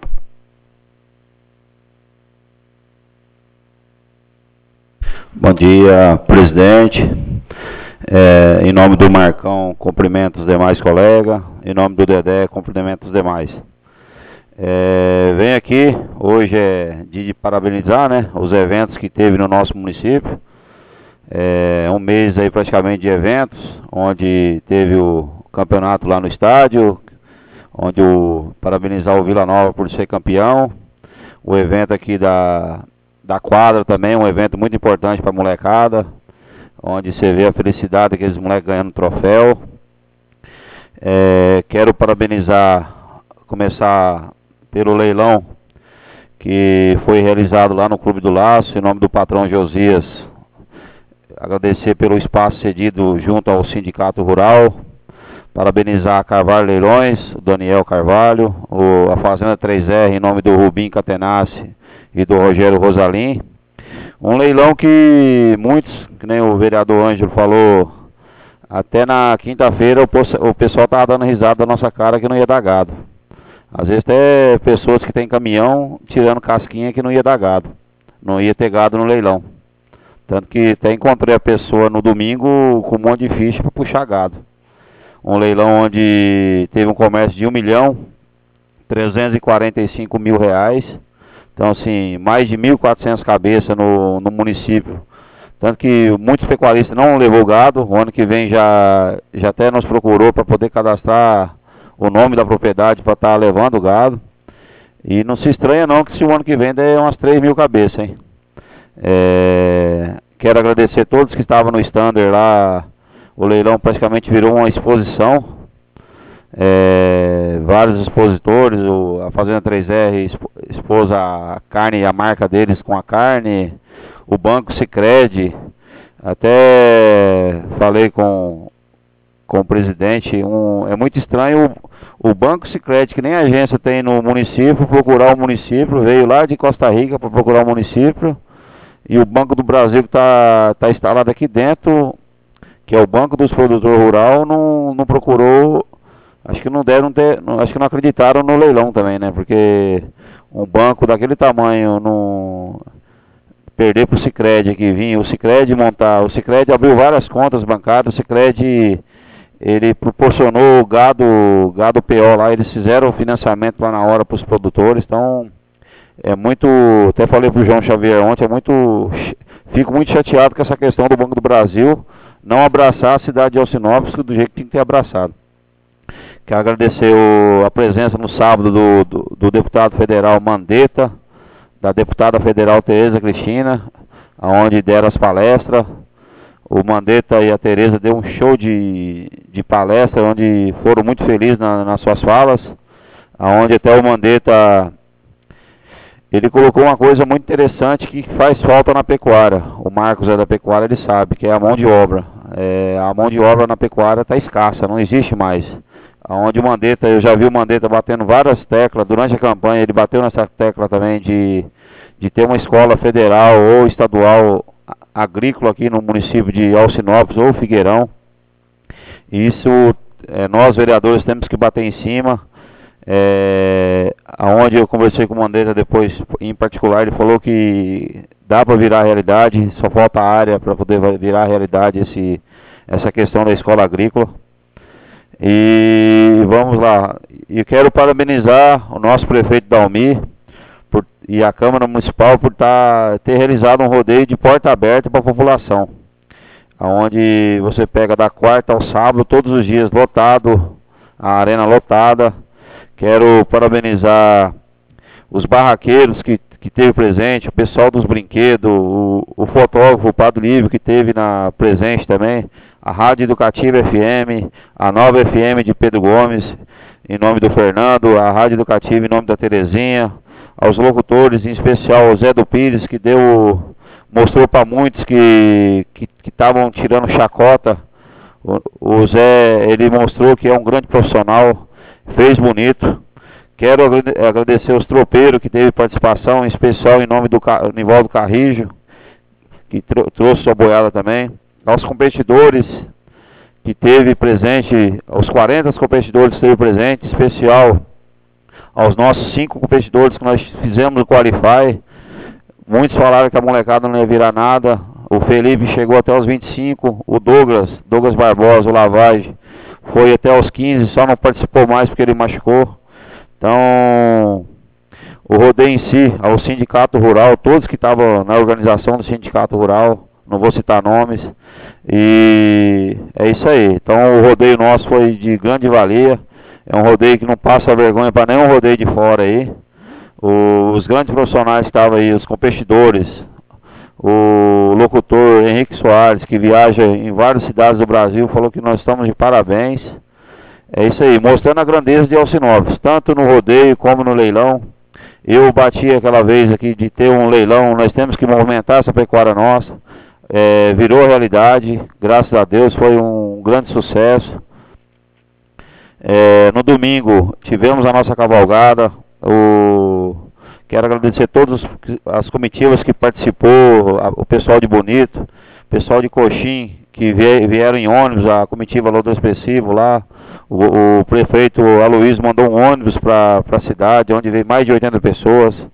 Bom dia, presidente. É, em nome do Marcão, cumprimento os demais colegas. Em nome do Dedé, cumprimento os demais. É, venho aqui, hoje é dia de parabenizar, né, os eventos que teve no nosso município. É um mês aí praticamente de eventos, onde teve o campeonato lá no estádio, onde o parabenizar o Vila Nova por ser campeão. O evento aqui da, da quadra também, um evento muito importante para a molecada, onde você vê a felicidade daqueles moleques ganhando troféu. É, quero parabenizar, começar pelo leilão que foi realizado lá no Clube do Laço, em nome do patrão Josias. Agradecer pelo espaço cedido junto ao Sindicato Rural. Parabenizar a Carvalho Leilões, o Daniel Carvalho, o, a Fazenda três R, em nome do Rubim Catenassi e do Rogério Rosalim. Um leilão que muitos, que nem o vereador Ângelo falou, até na quinta-feira o, o pessoal estava dando risada da nossa cara que não ia dar gado. Às vezes até pessoas que tem caminhão tirando casquinha que não ia dar gado. Não ia ter gado no leilão. Tanto que até encontrei a pessoa no domingo com um monte de ficha para puxar gado. Um leilão onde teve um comércio de um milhão trezentos e quarenta e cinco mil reais. Então assim, mais de mil e quatrocentas cabeças no, no município. Tanto que muitos pecuaristas não levou gado. O ano que vem já, já até nos procurou para poder cadastrar o nome da propriedade para estar tá levando o gado. E não se estranha não que se o ano que vem der umas três mil cabeças, hein? É, quero agradecer a todos que estavam no standard lá. O leilão praticamente virou uma exposição. É, vários expositores, o, a Fazenda três R expôs a carne e a marca deles com a carne. O Banco Sicredi, até falei com, com o presidente, um, é muito estranho o, o Banco Sicredi, que nem agência tem no município, procurar o município, veio lá de Costa Rica para procurar o município. E o Banco do Brasil, que está tá instalado aqui dentro, que é o Banco dos Produtores Rural, não, não procurou, acho que não deram ter, não, acho que não acreditaram no leilão também, né? Porque um banco daquele tamanho, não perder para o Sicredi que vinha, o Sicredi montar, o Sicredi abriu várias contas bancárias, o Sicredi ele proporcionou gado, gado P O lá, eles fizeram o financiamento lá na hora para os produtores, então é muito, até falei para o João Xavier ontem, é muito, fico muito chateado com essa questão do Banco do Brasil não abraçar a cidade de Alcinópolis do jeito que tem que ter abraçado. Quero agradecer o, a presença no sábado do, do, do deputado federal Mandetta, da deputada federal Tereza Cristina, onde deram as palestras. O Mandetta e a Tereza deu um show de, de palestra, onde foram muito felizes na, nas suas falas, onde até o Mandetta ele colocou uma coisa muito interessante que faz falta na pecuária. O Marcos é da pecuária, ele sabe, que é a mão de obra. É, a mão de obra na pecuária está escassa, não existe mais. Onde o Mandetta, eu já vi o Mandetta batendo várias teclas, durante a campanha ele bateu nessa tecla também de, de ter uma escola federal ou estadual agrícola aqui no município de Alcinópolis ou Figueirão. E isso é, nós vereadores temos que bater em cima. É, onde eu conversei com o Mandetta depois, em particular, ele falou que dá para virar realidade, só falta a área para poder virar realidade esse, essa questão da escola agrícola. E vamos lá, e quero parabenizar o nosso prefeito Dalmi por, e a Câmara Municipal por tá, ter realizado um rodeio de porta aberta para a população, onde você pega da quarta ao sábado, todos os dias lotado, a arena lotada. Quero parabenizar os barraqueiros que, que teve presente, o pessoal dos brinquedos, o, o fotógrafo, o Padre Lívio, que teve na presente também, a Rádio Educativa F M, a Nova F M de Pedro Gomes, em nome do Fernando, a Rádio Educativa em nome da Terezinha, aos locutores, em especial o Zé do Pires, que deu, mostrou para muitos que estavam tirando chacota. O, o Zé, ele mostrou que é um grande profissional, fez bonito. Quero agradecer os tropeiros que teve participação, em especial em nome do Nivaldo Carrijo, que trouxe sua boiada também. aos competidores que teve presente, aos quarenta competidores que esteve presente, especial aos nossos cinco competidores que nós fizemos no Qualify. Muitos falaram que a molecada não ia virar nada. O Felipe chegou até os vinte e cinco, o Douglas, Douglas Barbosa, o Lavage, foi até os quinze, só não participou mais porque ele machucou. Então, o rodeio em si, ao sindicato rural, todos que estavam na organização do sindicato rural, não vou citar nomes, e é isso aí. Então, o rodeio nosso foi de grande valia, é um rodeio que não passa vergonha para nenhum rodeio de fora aí. Os grandes profissionais que estavam aí, os competidores, o locutor Henrique Soares, que viaja em várias cidades do Brasil, falou que nós estamos de parabéns. É isso aí, mostrando a grandeza de Alcinópolis, tanto no rodeio como no leilão. Eu bati aquela vez aqui de ter um leilão, nós temos que movimentar essa pecuária nossa. É, virou realidade, graças a Deus, foi um grande sucesso. É, no domingo tivemos a nossa cavalgada. O, quero agradecer todas as comitivas que participou, a, o pessoal de Bonito, o pessoal de Coxim, que vie, vieram em ônibus, a comitiva Lodo Expressivo lá. O, o prefeito Aloysio mandou um ônibus para a cidade, onde veio mais de oitenta pessoas.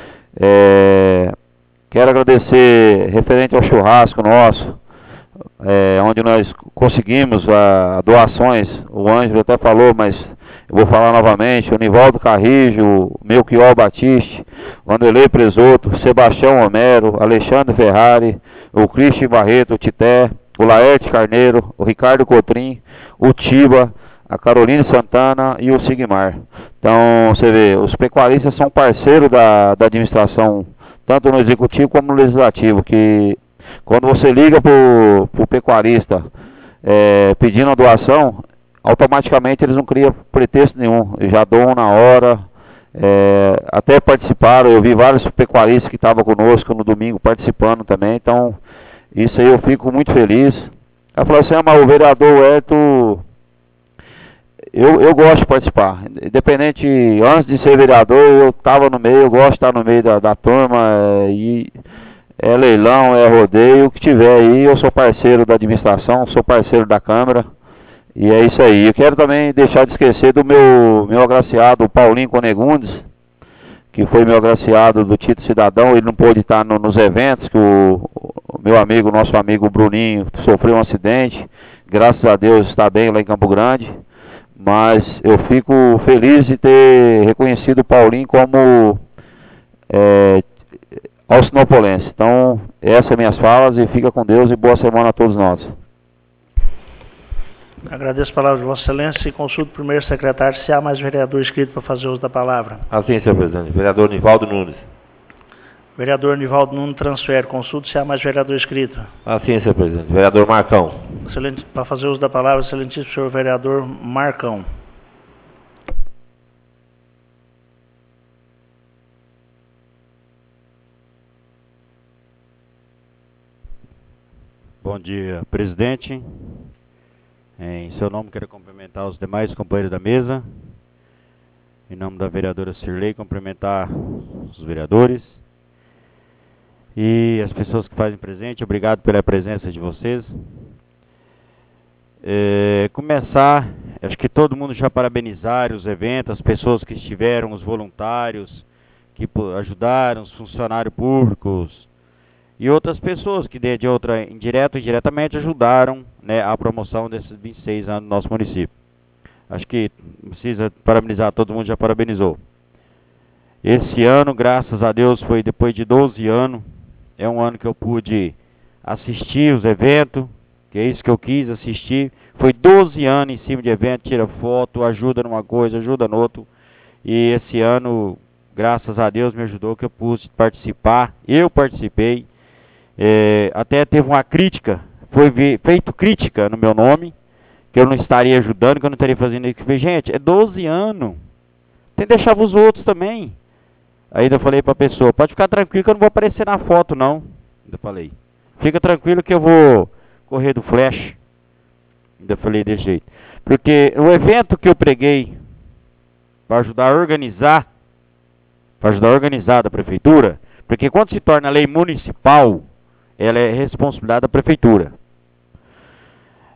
É, quero agradecer, referente ao churrasco nosso, é, onde nós conseguimos a, a doações, o Ângelo até falou, mas eu vou falar novamente, o Nivaldo Carrijo, o Melchior Batiste, Vanderlei Presoto, Sebastião Homero, Alexandre Ferrari, o Cristian Barreto, o Tité, o Laerte Carneiro, o Ricardo Cotrim, o Tiba, a Caroline Santana e o Sigmar. Então, você vê, os pecuaristas são parceiros da, da administração, tanto no executivo como no legislativo, que quando você liga para o pecuarista é, pedindo a doação, automaticamente eles não criam pretexto nenhum, já doam na hora. É, até participaram, eu vi vários pecuaristas que estavam conosco no domingo participando também, então isso aí eu fico muito feliz. Ela falou assim, ah, mas o vereador Herto, eu, eu gosto de participar, independente, antes de ser vereador eu estava no meio, eu gosto de estar no meio da, da turma, é, e é leilão, é rodeio, o que tiver aí, eu sou parceiro da administração, sou parceiro da Câmara. E é isso aí. Eu quero também deixar de esquecer do meu, meu agraciado, o Paulinho Conegundes, que foi meu agraciado do título cidadão. Ele não pôde estar no, nos eventos, que o, o meu amigo, nosso amigo Bruninho, sofreu um acidente. Graças a Deus está bem lá em Campo Grande. Mas eu fico feliz de ter reconhecido o Paulinho como é, alcinopolense. Então, essas são minhas falas e fica com Deus e boa semana a todos nós. Agradeço a palavra de Vossa Excelência e consulto o primeiro secretário se há mais vereador inscrito para fazer uso da palavra. Assim, senhor presidente. Vereador Nivaldo Nunes. Vereador Nivaldo Nunes transfere. Consulto se há mais vereador inscrito. Assim, senhor presidente. Vereador Marcão. Excelente, para fazer uso da palavra, excelentíssimo senhor vereador Marcão. Bom dia, presidente. Em seu nome, quero cumprimentar os demais companheiros da mesa. Em nome da vereadora Cirlei, cumprimentar os vereadores e as pessoas que fazem presente. Obrigado pela presença de vocês. É, começar, acho que todo mundo já parabenizaram os eventos, as pessoas que estiveram, os voluntários que ajudaram, os funcionários públicos e outras pessoas que de outra, indireto e indiretamente ajudaram, né, a promoção desses vinte e seis anos do nosso município. Acho que não precisa parabenizar, todo mundo já parabenizou. Esse ano, graças a Deus, foi depois de doze anos, é um ano que eu pude assistir os eventos, que é isso que eu quis assistir. Foi doze anos em cima de evento, tira foto, ajuda numa coisa, ajuda no outro. E esse ano, graças a Deus, me ajudou que eu pude participar, eu participei. É, até teve uma crítica, foi feito crítica no meu nome, que eu não estaria ajudando, que eu não estaria fazendo isso. Eu falei, gente, é doze anos, tem que deixar os outros também. Aí eu falei para a pessoa, pode ficar tranquilo que eu não vou aparecer na foto não. Eu falei, fica tranquilo que eu vou correr do flash. Eu falei desse jeito. Porque o evento que eu preguei para ajudar a organizar, para ajudar a organizar da prefeitura, porque quando se torna lei municipal, ela é responsabilidade da prefeitura.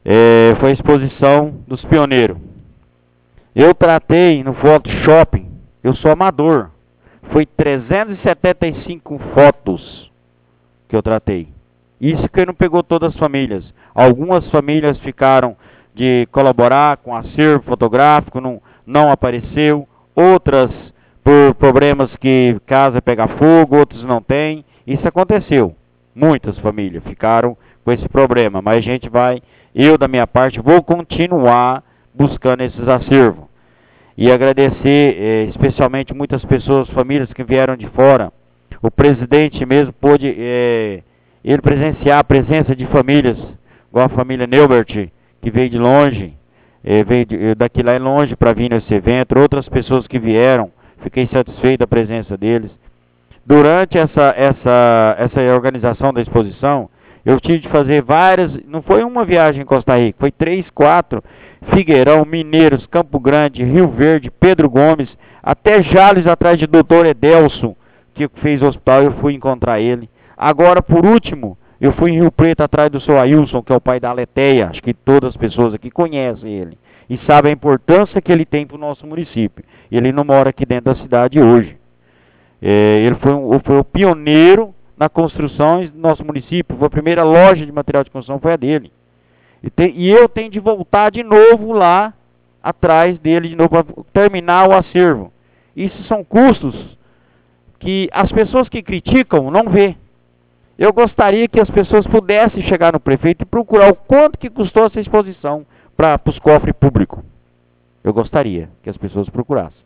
é, foi a exposição dos pioneiros. Eu tratei no Photoshop, eu sou amador, foi trezentas e setenta e cinco fotos que eu tratei. Isso que não pegou todas as famílias. Algumas famílias ficaram de colaborar com acervo fotográfico, não, não apareceu. Outras por problemas que casa pega fogo, outros não tem. Isso aconteceu. Muitas famílias ficaram com esse problema. Mas a gente vai, eu da minha parte, vou continuar buscando esses acervos. E agradecer eh, especialmente muitas pessoas, famílias que vieram de fora. O presidente mesmo pôde eh, ele presenciar a presença de famílias, igual a família Neubert, que veio de longe, eh, veio de, daqui lá é longe para vir nesse evento. Outras pessoas que vieram, fiquei satisfeito da presença deles. Durante essa, essa, essa organização da exposição, eu tive de fazer várias, não foi uma viagem em Costa Rica, foi três, quatro, Figueirão, Mineiros, Campo Grande, Rio Verde, Pedro Gomes, até Jales, atrás de doutor Edelso, que fez o hospital, eu fui encontrar ele. Agora, por último, eu fui em Rio Preto, atrás do seu Ailson, que é o pai da Aleteia, acho que todas as pessoas aqui conhecem ele, e sabem a importância que ele tem para o nosso município. Ele não mora aqui dentro da cidade hoje. É, ele foi, um, foi o pioneiro na construção do nosso município, foi a primeira loja de material de construção, foi a dele. E, tem, e eu tenho de voltar de novo lá, atrás dele, de novo, para terminar o acervo. Isso são custos que as pessoas que criticam não vê. Eu gostaria que as pessoas pudessem chegar no prefeito e procurar o quanto que custou essa exposição para os cofres públicos. Eu gostaria que as pessoas procurassem.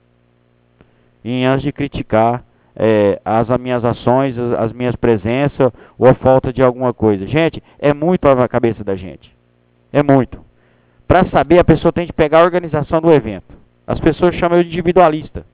E antes de criticar é, as minhas ações, as, as minhas presenças ou a falta de alguma coisa. Gente, é muito a cabeça da gente. É muito. Para saber, a pessoa tem de pegar a organização do evento. As pessoas chamam eu de individualista.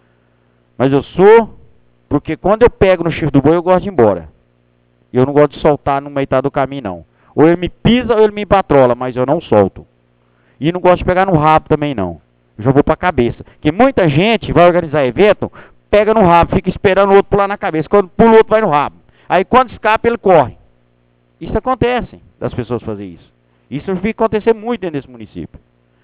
Mas eu sou, porque quando eu pego no chifre do boi, eu gosto de ir embora. Eu não gosto de soltar no meio do caminho, não. Ou ele me pisa ou ele me patrola, mas eu não solto. E não gosto de pegar no rabo também, não. Eu já vou para a cabeça. Porque muita gente vai organizar evento, pega no rabo, fica esperando o outro pular na cabeça. Quando pula, o outro vai no rabo. Aí quando escapa, ele corre. Isso acontece, das pessoas fazerem isso. Isso vai acontecer muito dentro desse município.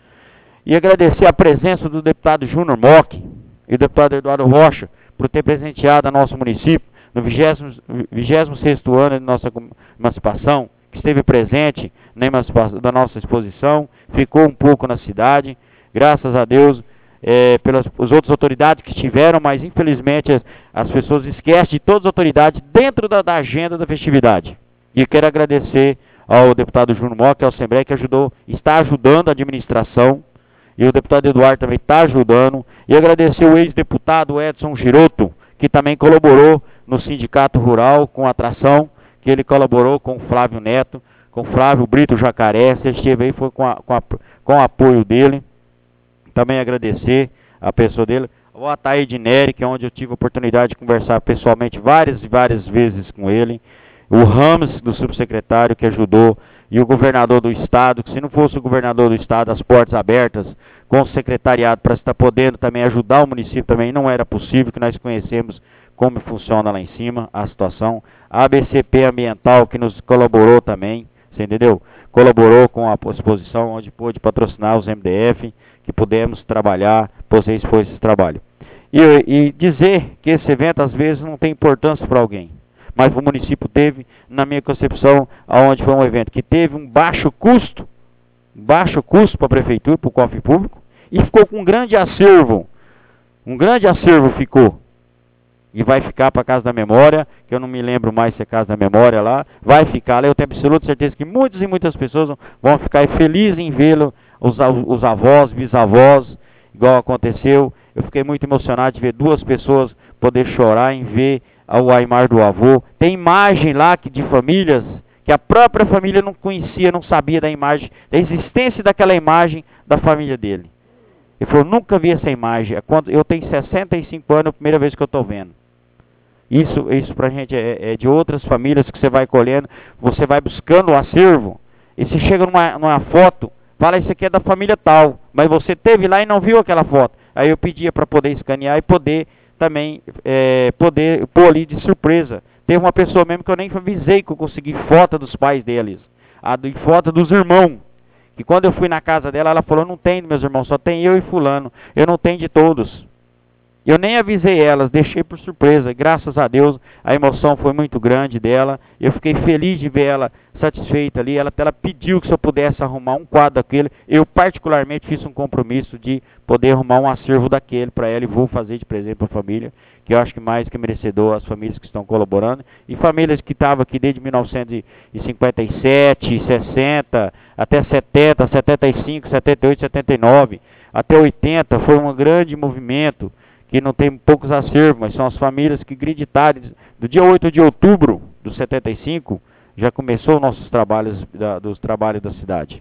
E agradecer a presença do deputado Júnior Mock e do deputado Eduardo Rocha por ter presenteado a nosso município no vigésimo sexto ano de nossa emancipação, que esteve presente na emancipação da nossa exposição, ficou um pouco na cidade, graças a Deus, é, pelas as outras autoridades que estiveram, mas infelizmente as, as pessoas esquecem de todas as autoridades dentro da, da agenda da festividade. E quero agradecer ao deputado Júnior Mock, ao Assembleia, que ajudou, está ajudando a administração, e o deputado Eduardo também está ajudando, e agradecer o ex-deputado Edson Giroto, que também colaborou no Sindicato Rural com a atração, que ele colaborou com o Flávio Neto, com o Flávio Brito Jacaré, você esteve aí, foi com, a, com, a, com o apoio dele. Também agradecer a pessoa dele, o Ataíde Nery, que é onde eu tive a oportunidade de conversar pessoalmente várias e várias vezes com ele, o Ramos, do subsecretário, que ajudou, e o governador do estado, que se não fosse o governador do estado, as portas abertas, com o secretariado, para estar podendo também ajudar o município também, não era possível, que nós conhecemos como funciona lá em cima a situação. A A B C P Ambiental, que nos colaborou também, você entendeu? Colaborou com a exposição, onde pôde patrocinar os M D F, que pudemos trabalhar, poder expor esse trabalho. E, e dizer que esse evento, às vezes, não tem importância para alguém. Mas o município teve, na minha concepção, aonde foi um evento que teve um baixo custo, baixo custo para a prefeitura, para o cofre público, e ficou com um grande acervo. Um grande acervo ficou. E vai ficar para a Casa da Memória, que eu não me lembro mais se é Casa da Memória lá, vai ficar lá, eu tenho absoluta certeza que muitas e muitas pessoas vão ficar felizes em vê-lo, os, os avós, bisavós, igual aconteceu. Eu fiquei muito emocionado de ver duas pessoas poder chorar em ver o Aimar do avô. Tem imagem lá que, de famílias que a própria família não conhecia, não sabia da imagem, da existência daquela imagem da família dele. Ele falou, nunca vi essa imagem, eu tenho sessenta e cinco anos, é a primeira vez que eu estou vendo. Isso, isso para a gente é, é de outras famílias que você vai colhendo, você vai buscando o acervo, e você chega numa, numa foto, fala, isso aqui é da família tal, mas você teve lá e não viu aquela foto. Aí eu pedia para poder escanear e poder também, é, poder pôr ali de surpresa. Teve uma pessoa mesmo que eu nem avisei que eu consegui foto dos pais deles, a do, foto dos irmãos. Que quando eu fui na casa dela, ela falou, não tem, meus irmãos, só tem eu e fulano. Eu não tenho de todos. Eu nem avisei elas, deixei por surpresa. Graças a Deus, a emoção foi muito grande dela. Eu fiquei feliz de ver ela satisfeita ali. Ela, ela pediu que se eu pudesse arrumar um quadro daquele. Eu particularmente fiz um compromisso de poder arrumar um acervo daquele para ela e vou fazer de presente para a família, que eu acho que mais que merecedor as famílias que estão colaborando. E famílias que estavam aqui desde mil novecentos e cinquenta e sete, sessenta, até setenta, setenta e cinco, setenta e oito, setenta e nove, até oitenta. Foi um grande movimento. Que não tem poucos acervos, mas são as famílias que acreditaram. Do dia oito de outubro de setenta e cinco, já começou os nossos trabalhos, da, dos trabalhos da cidade.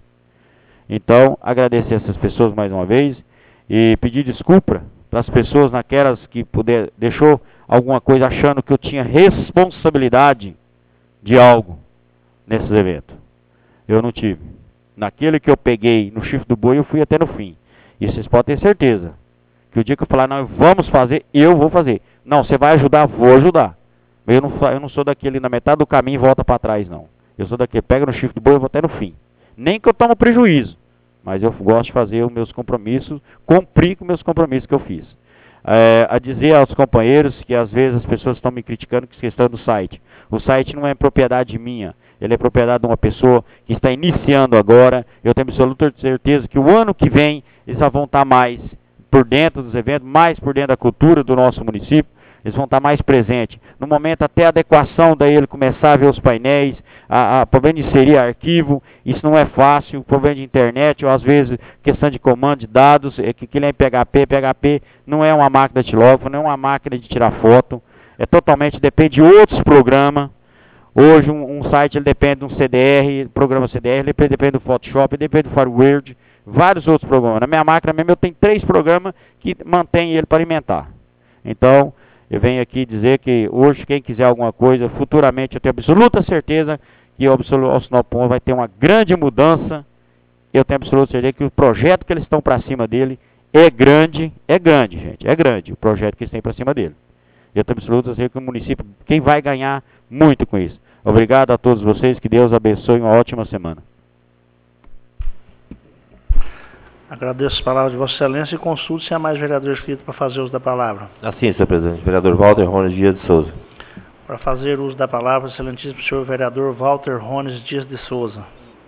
Então, agradecer essas pessoas mais uma vez, e pedir desculpa para as pessoas naquelas que puder, deixou alguma coisa achando que eu tinha responsabilidade de algo nesses eventos. Eu não tive. Naquele que eu peguei no chifre do boi, eu fui até no fim. E vocês podem ter certeza. Que o dia que eu falar, não, vamos fazer, eu vou fazer. Não, você vai ajudar, vou ajudar. Eu não, eu não sou daquele na metade do caminho e volta para trás, não. Eu sou daquele, pega no chifre do boi e vou até no fim. Nem que eu tomo prejuízo, mas eu gosto de fazer os meus compromissos, cumprir com os meus compromissos que eu fiz. É, a dizer aos companheiros que às vezes as pessoas estão me criticando com a questão do site. O site não é propriedade minha, ele é propriedade de uma pessoa que está iniciando agora. Eu tenho absoluta certeza que o ano que vem eles vão estar mais por dentro dos eventos, mais por dentro da cultura do nosso município, eles vão estar mais presentes. No momento, até a adequação daí ele começar a ver os painéis, a, a problema de inserir arquivo, isso não é fácil, o problema de internet, ou às vezes questão de comando de dados, é que, que ele é em P H P, P H P não é uma máquina de tilógrafo, não é uma máquina de tirar foto, é totalmente, depende de outros programas. Hoje um, um site ele depende de um C D R, programa C D R, ele depende do Photoshop, ele depende do Fireworld, vários outros programas. Na minha máquina mesmo eu tenho três programas que mantêm ele para alimentar. Então, eu venho aqui dizer que hoje, quem quiser alguma coisa, futuramente eu tenho absoluta certeza que o Sinop vai ter uma grande mudança. Eu tenho absoluta certeza que o projeto que eles estão para cima dele é grande, é grande, gente, é grande o projeto que eles têm para cima dele. Eu tenho absoluta certeza que o município, quem vai ganhar muito com isso. Obrigado a todos vocês, que Deus abençoe, uma ótima semana. Agradeço as palavras de Vossa Excelência e consulto se há mais vereadores inscritos para fazer uso da palavra. Assim, senhor presidente. Vereador Walter Rones Dias de Souza. Para fazer uso da palavra, excelentíssimo senhor vereador Walter Rones Dias de Souza.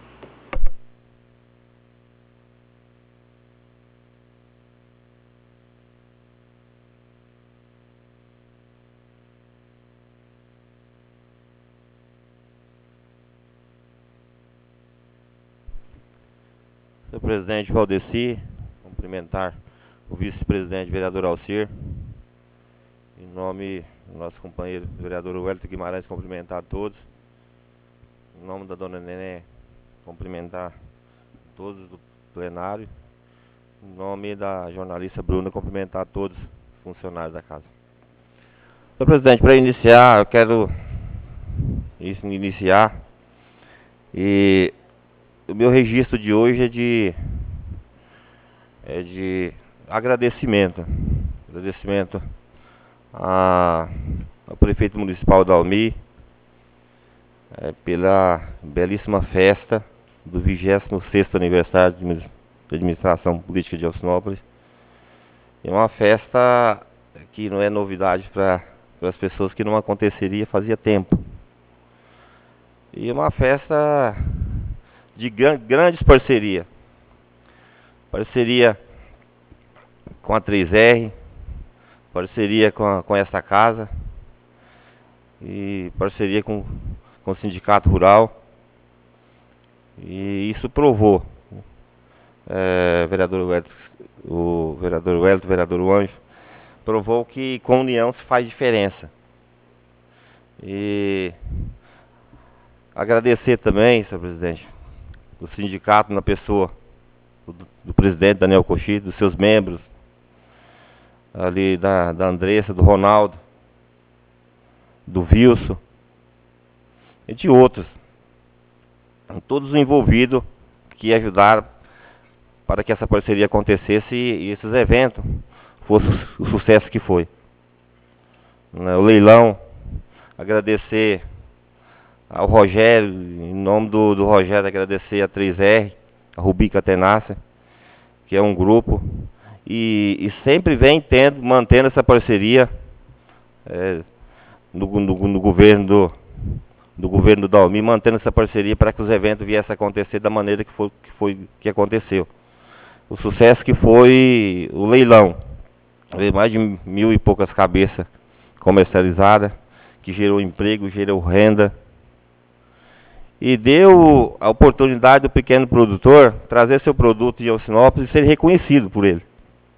Senhor presidente Valdeci, cumprimentar o vice-presidente vereador Alcir, em nome do nosso companheiro vereador Wellington Guimarães, cumprimentar a todos, em nome da dona Nenê, cumprimentar todos do plenário, em nome da jornalista Bruna, cumprimentar todos os funcionários da casa. Senhor presidente, para iniciar, eu quero isso, iniciar e o meu registro de hoje é de, é de agradecimento. Agradecimento a, ao prefeito municipal Dalmi é, pela belíssima festa do vigésimo sexto aniversário de administração política de Alcinópolis. É uma festa que não é novidade para as pessoas, que não aconteceria fazia tempo. E uma festa de gran, grandes parcerias. Parceria com a três R, parceria com, a, com esta casa, e parceria com, com o Sindicato Rural. E isso provou, é, vereador Wellington, o vereador Wellington, o vereador Anjo, provou que com união se faz diferença. E agradecer também, senhor presidente, do sindicato na pessoa do, do presidente Daniel Cochit, dos seus membros, ali da, da Andressa, do Ronaldo, do Wilson e de outros, todos envolvidos que ajudaram para que essa parceria acontecesse e esses eventos fossem o sucesso que foi. O leilão, agradecer ao Rogério, em nome do, do Rogério, agradecer a três R, a Rubi Catenaccia, que é um grupo, e, e sempre vem tendo, mantendo essa parceria é, no, no, no governo do, do governo do Dalmi, mantendo essa parceria para que os eventos viessem a acontecer da maneira que foi que, foi, que aconteceu. O sucesso que foi o leilão, veio mais de mil e poucas cabeças comercializadas, que gerou emprego, gerou renda, e deu a oportunidade do pequeno produtor trazer seu produto de Alcinópolis e ser reconhecido por ele.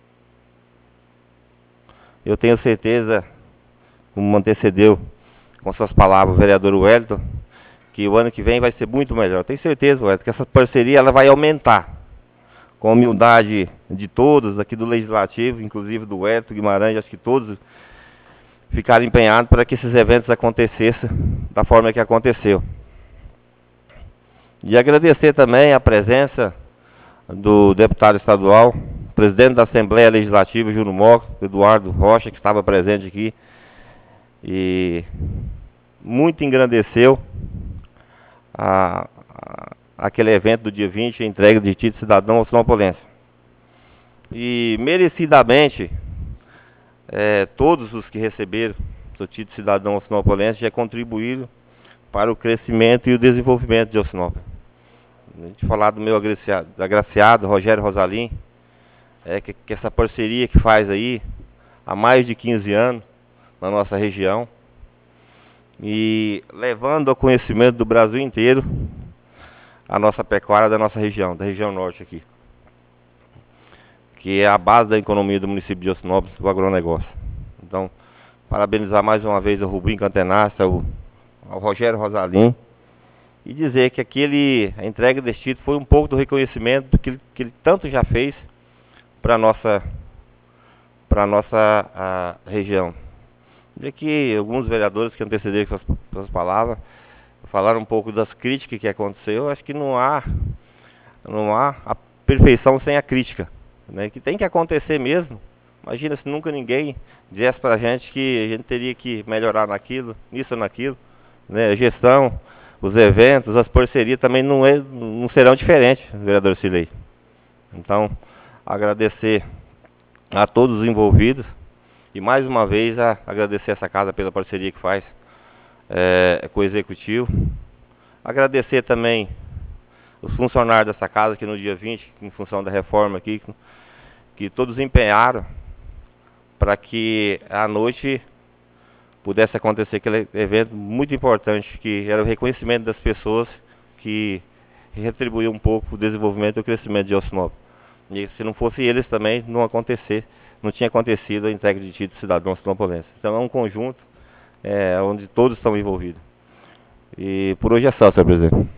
Eu tenho certeza, como antecedeu com suas palavras o vereador Wellington, que o ano que vem vai ser muito melhor. Eu tenho certeza, Wellington, que essa parceria ela vai aumentar, com a humildade de todos aqui do Legislativo, inclusive do Wellington Guimarães, acho que todos ficaram empenhados para que esses eventos acontecessem da forma que aconteceu. E agradecer também a presença do deputado estadual, presidente da Assembleia Legislativa, Júnior Moco, Eduardo Rocha, que estava presente aqui, e muito engrandeceu a, a, aquele evento do dia vinte, a entrega de título cidadão aos sinopolenses. E merecidamente, é, todos os que receberam o título cidadão aos sinopolenses já contribuíram para o crescimento e o desenvolvimento de Alcinópolis. A gente falar do meu agraciado, agraciado Rogério Rosalim, é que, que essa parceria que faz aí há mais de quinze anos na nossa região e levando ao conhecimento do Brasil inteiro a nossa pecuária da nossa região, da região norte aqui, que é a base da economia do município de Alcinópolis, do agronegócio. Então, parabenizar mais uma vez ao Rubinho Catenaccia, ao, ao Rogério Rosalim, e dizer que aquele, a entrega desse título foi um pouco do reconhecimento do que ele, que ele tanto já fez para a nossa, para a nossa a região. E aqui alguns vereadores que antecederam com suas, suas palavras falaram um pouco das críticas que aconteceu. Acho que não há, não há a perfeição sem a crítica, né? Que tem que acontecer mesmo. Imagina se nunca ninguém dissesse para a gente que a gente teria que melhorar naquilo, nisso ou naquilo, né? A gestão, os eventos, as parcerias também não, é, não serão diferentes, vereador Cilei. Então, agradecer a todos os envolvidos e mais uma vez a, agradecer essa casa pela parceria que faz é, com o Executivo. Agradecer também os funcionários dessa casa que no dia vinte, em função da reforma aqui, que todos empenharam para que à noite pudesse acontecer aquele evento muito importante, que era o reconhecimento das pessoas, que retribuiu um pouco o desenvolvimento e o crescimento de Alcinópolis. E se não fosse eles também, não acontecer, não tinha acontecido a entrega de título cidadão sinopolense. Então é um conjunto é, onde todos estão envolvidos. E por hoje é só, senhor presidente.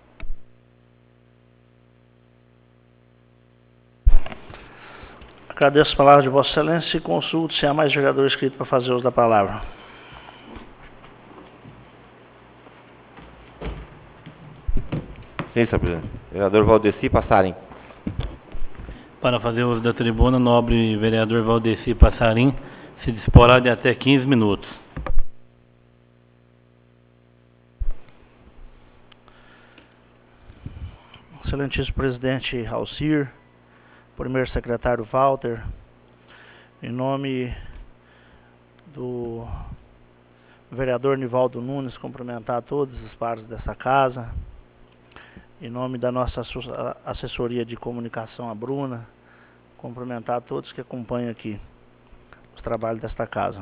Agradeço as palavras de Vossa Excelência e consulto se há mais vereador inscrito para fazer uso da palavra. Sim, senhor presidente. Vereador Valdeci Passarim. Para fazer uso da tribuna, nobre vereador Valdeci Passarim se disporá de até quinze minutos. Excelentíssimo presidente Alcir, primeiro secretário Walter, em nome do vereador Nivaldo Nunes, cumprimentar todas as partes dessa casa, em nome da nossa assessoria de comunicação, a Bruna, cumprimentar todos que acompanham aqui os trabalhos desta casa.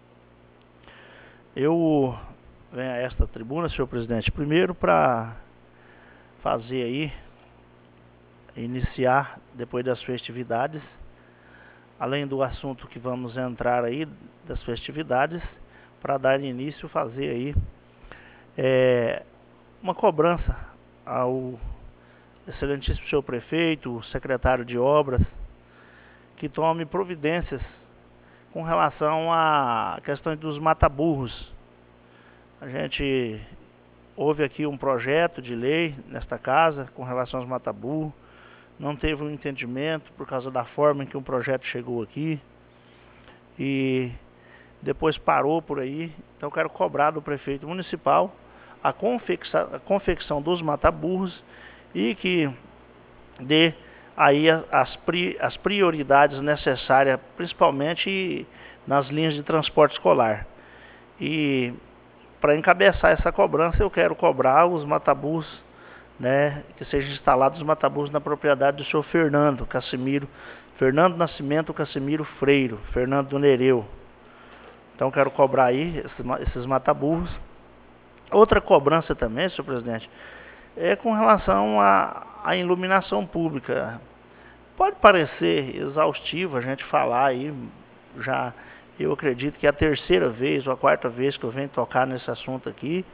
Eu venho a esta tribuna, senhor presidente, primeiro para fazer aí, iniciar depois das festividades, além do assunto que vamos entrar aí, das festividades, para dar início, fazer aí é, uma cobrança ao excelentíssimo senhor prefeito, secretário de obras, que tome providências com relação à questão dos mata-burros. A gente houve aqui um projeto de lei nesta casa com relação aos mata-burros, não teve um entendimento por causa da forma em que o projeto chegou aqui e depois parou por aí. Então eu quero cobrar do prefeito municipal a confecção, a confecção dos mata-burros e que dê aí as, as prioridades necessárias, principalmente nas linhas de transporte escolar. E para encabeçar essa cobrança, eu quero cobrar os matabus, né, que sejam instalados os matabus na propriedade do senhor Fernando Cassimiro, Fernando Nascimento Cassimiro Freiro, Fernando do Nereu. Então quero cobrar aí esses, esses mataburros. Outra cobrança também, senhor presidente, é com relação à, à iluminação pública. Pode parecer exaustivo a gente falar aí, já eu acredito que é a terceira vez ou a quarta vez que eu venho tocar nesse assunto aqui,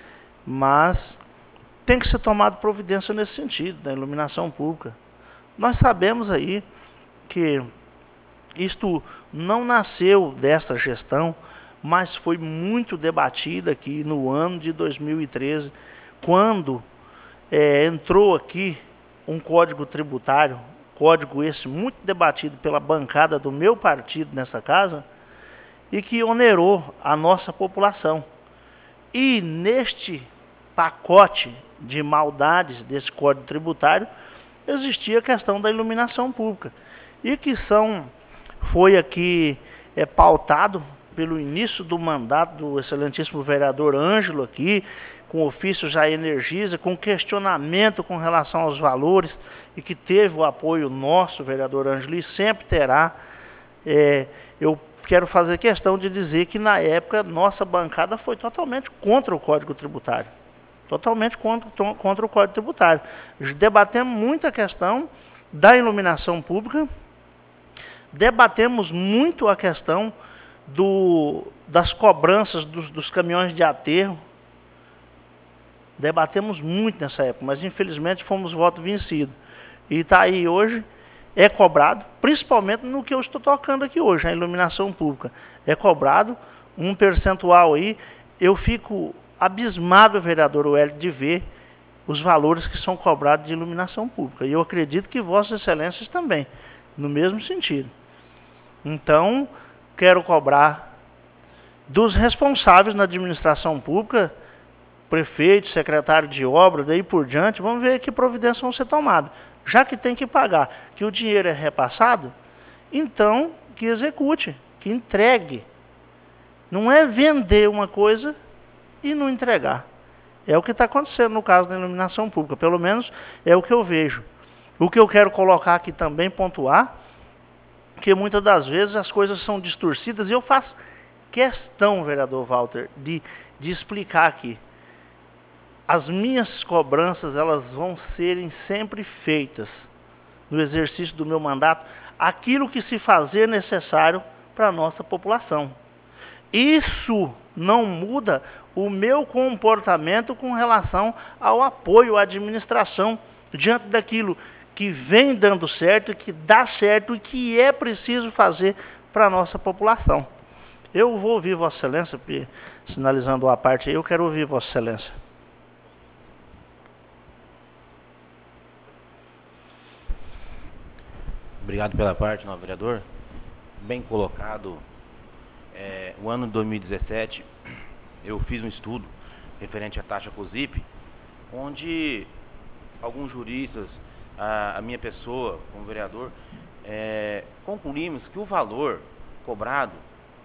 mas tem que ser tomado providência nesse sentido, da iluminação pública. Nós sabemos aí que isto não nasceu desta gestão, mas foi muito debatido aqui no ano de dois mil e treze, quando é, entrou aqui um código tributário, código esse muito debatido pela bancada do meu partido nessa casa, e que onerou a nossa população. E neste pacote de maldades desse código tributário, existia a questão da iluminação pública, e que são, foi aqui é, pautado pelo início do mandato do excelentíssimo vereador Ângelo aqui, com ofício já Energisa, com questionamento com relação aos valores, e que teve o apoio nosso, vereador Ângelo, e sempre terá. É, eu quero fazer questão de dizer que na época nossa bancada foi totalmente contra o Código Tributário. Totalmente contra, contra o Código Tributário. Debatemos muito a questão da iluminação pública, debatemos muito a questão do, das cobranças dos, dos caminhões de aterro. Debatemos muito nessa época, mas infelizmente fomos voto vencido. E está aí hoje, é cobrado, principalmente no que eu estou tocando aqui hoje, a iluminação pública. É cobrado um percentual aí. Eu fico abismado, vereador Wellington, de ver os valores que são cobrados de iluminação pública. E eu acredito que vossas excelências também, no mesmo sentido. Então, quero cobrar dos responsáveis na administração pública, prefeito, secretário de obra, daí por diante, vamos ver que providências vão ser tomadas. Já que tem que pagar, que o dinheiro é repassado, então que execute, que entregue. Não é vender uma coisa e não entregar. É o que está acontecendo no caso da iluminação pública, pelo menos é o que eu vejo. O que eu quero colocar aqui também, pontuar, que muitas das vezes as coisas são distorcidas, e eu faço questão, vereador Walter, de, de explicar aqui. As minhas cobranças, elas vão serem sempre feitas, no exercício do meu mandato, aquilo que se fazer necessário para a nossa população. Isso não muda o meu comportamento com relação ao apoio à administração, diante daquilo que vem dando certo, que dá certo e que é preciso fazer para a nossa população. Eu vou ouvir Vossa Excelência, sinalizando a parte aí, eu quero ouvir Vossa Excelência. Obrigado pela parte, novo vereador. Bem colocado. É, o ano de dois mil e dezessete, eu fiz um estudo referente à taxa COSIP, onde alguns juristas, a, a minha pessoa, como vereador, é, concluímos que o valor cobrado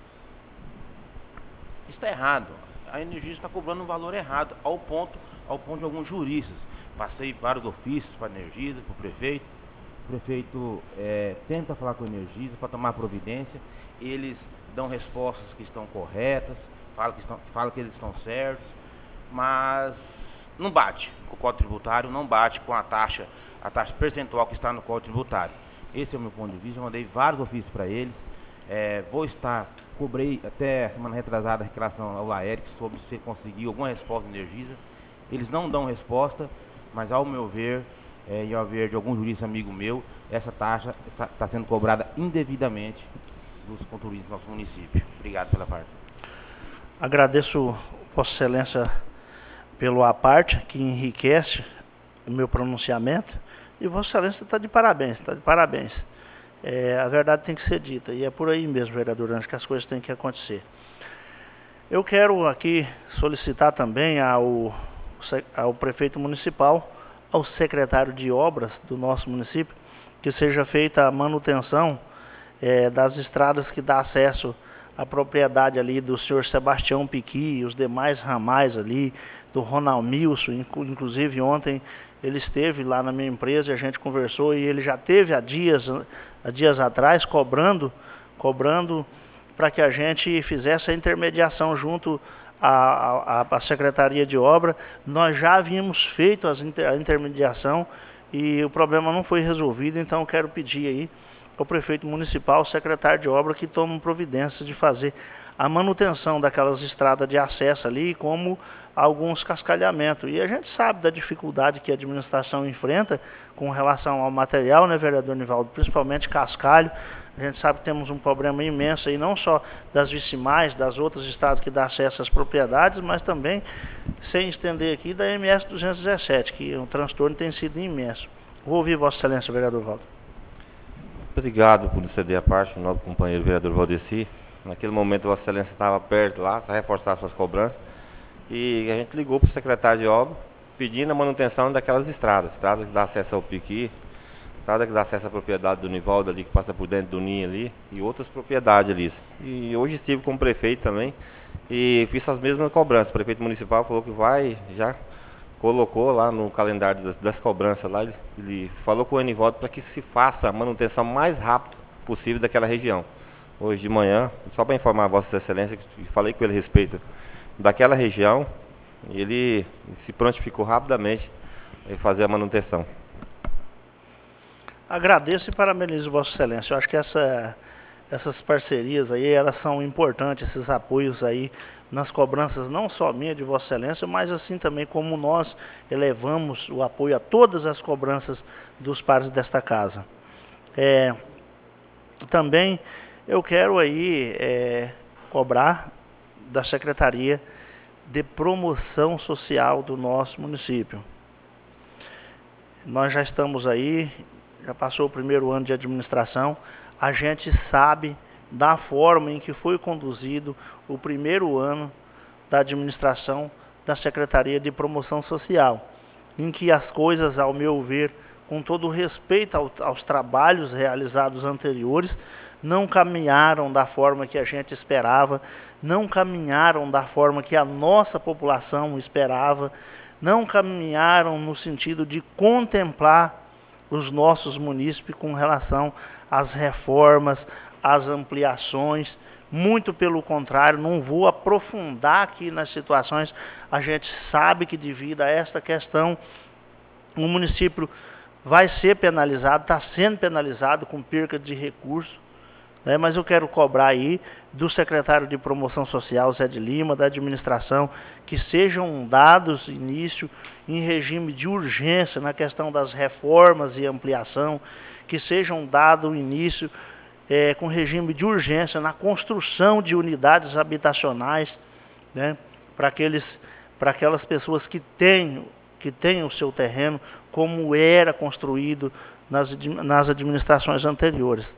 está errado. A Energisa está cobrando um valor errado, ao ponto, ao ponto de alguns juristas. Passei vários ofícios para a Energisa, para o prefeito. O prefeito é, tenta falar com a Energisa para tomar providência. Eles dão respostas que estão corretas, falam que, estão, falam que eles estão certos, mas não bate com o Código Tributário, não bate com a taxa, a taxa percentual que está no Código Tributário. Esse é o meu ponto de vista. Eu mandei vários ofícios para eles. É, vou estar, cobrei até semana retrasada em relação ao Laéric sobre se conseguiu alguma resposta da Energisa. Eles não dão resposta, mas ao meu ver, é, e ao ver de algum jurista amigo meu, essa taxa está, está sendo cobrada indevidamente dos contribuintes do nosso município. Obrigado pela parte. Agradeço, Vossa Excelência, pelo a parte que enriquece o meu pronunciamento. E Vossa Excelência está de parabéns, está de parabéns. É, a verdade tem que ser dita, e é por aí mesmo, vereador, antes que as coisas têm que acontecer. Eu quero aqui solicitar também ao, ao prefeito municipal ao secretário de obras do nosso município que seja feita a manutenção é, das estradas que dá acesso à propriedade ali do senhor Sebastião Piqui e os demais ramais ali, do Ronald Milson, inclusive ontem ele esteve lá na minha empresa e a gente conversou e ele já teve há dias, há dias atrás cobrando, cobrando para que a gente fizesse a intermediação junto à, à, à Secretaria de Obra. Nós já havíamos feito as inter, a intermediação e o problema não foi resolvido, então eu quero pedir aí ao prefeito municipal, ao secretário de obra, que tomem providências de fazer a manutenção daquelas estradas de acesso ali, como alguns cascalhamentos. E a gente sabe da dificuldade que a administração enfrenta com relação ao material, né, vereador Nivaldo? Principalmente cascalho. A gente sabe que temos um problema imenso aí, não só das vicimais, das outras estradas que dão acesso às propriedades, mas também, sem estender aqui, da M S duzentos e dezessete, que o transtorno tem sido imenso. Vou ouvir Vossa Excelência, vereador Valdo. Obrigado por ceder a parte, o nosso companheiro vereador Valdeci. Naquele momento, Vossa Excelência estava perto lá para reforçar suas cobranças. E a gente ligou para o secretário de obra pedindo a manutenção daquelas estradas. Estrada que dá acesso ao Piqui, estrada que dá acesso à propriedade do Nivaldo ali, que passa por dentro do Ninho ali, e outras propriedades ali. E hoje estive com o prefeito também e fiz as mesmas cobranças. O prefeito municipal falou que vai, já colocou lá no calendário das, das cobranças lá, ele, ele falou com o Nivaldo para que se faça a manutenção mais rápido possível daquela região. Hoje de manhã, só para informar a Vossa Excelência, que falei com ele a respeito daquela região, ele se prontificou rapidamente em fazer a manutenção. Agradeço e parabenizo Vossa Excelência. Eu acho que essa, essas parcerias aí, elas são importantes, esses apoios aí nas cobranças, não só minha de Vossa Excelência, mas assim também como nós elevamos o apoio a todas as cobranças dos pares desta casa. É, também eu quero aí é, cobrar da Secretaria de Promoção Social do nosso município. Nós já estamos aí, já passou o primeiro ano de administração, a gente sabe da forma em que foi conduzido o primeiro ano da administração da Secretaria de Promoção Social, em que as coisas, ao meu ver, com todo o respeito ao, aos trabalhos realizados anteriores, não caminharam da forma que a gente esperava, não caminharam da forma que a nossa população esperava, não caminharam no sentido de contemplar os nossos munícipes com relação às reformas, às ampliações. Muito pelo contrário, não vou aprofundar aqui nas situações. A gente sabe que devido a esta questão, o município vai ser penalizado, está sendo penalizado com perca de recursos. É, mas eu quero cobrar aí do secretário de Promoção Social, Zé de Lima, da administração, que sejam dados início em regime de urgência na questão das reformas e ampliação, que sejam dado início é, com regime de urgência na construção de unidades habitacionais, né, para aqueles, para aquelas pessoas que têm, que têm o seu terreno, como era construído nas, nas administrações anteriores.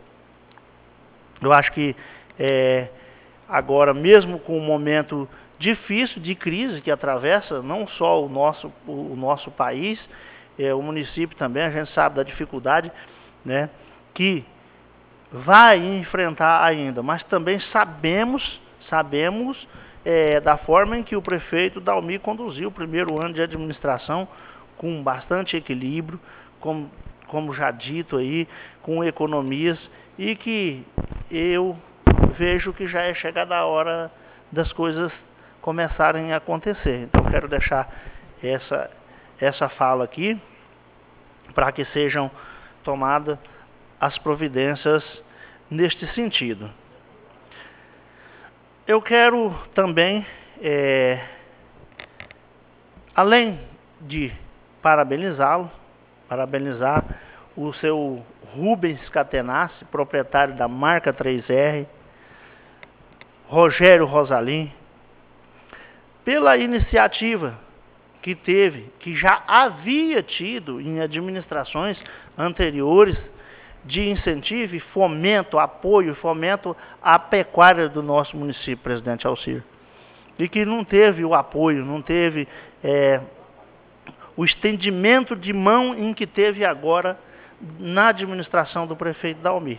Eu acho que é, agora, mesmo com um momento difícil de crise que atravessa não só o nosso, o, o nosso país, é, o município também, a gente sabe da dificuldade, né, que vai enfrentar ainda, mas também sabemos, sabemos é, da forma em que o prefeito Dalmi conduziu o primeiro ano de administração com bastante equilíbrio, como, como já dito aí, com economias, e que eu vejo que já é chegada a hora das coisas começarem a acontecer. Então, quero deixar essa, essa fala aqui para que sejam tomadas as providências neste sentido. Eu quero também, é, além de parabenizá-lo, parabenizar o seu Rubens Catenassi, proprietário da marca três R, Rogério Rosalim, pela iniciativa que teve, que já havia tido em administrações anteriores, de incentivo e fomento, apoio, fomento à pecuária do nosso município, presidente Alcir. E que não teve o apoio, não teve é, o estendimento de mão em que teve agora na administração do prefeito Dalmir.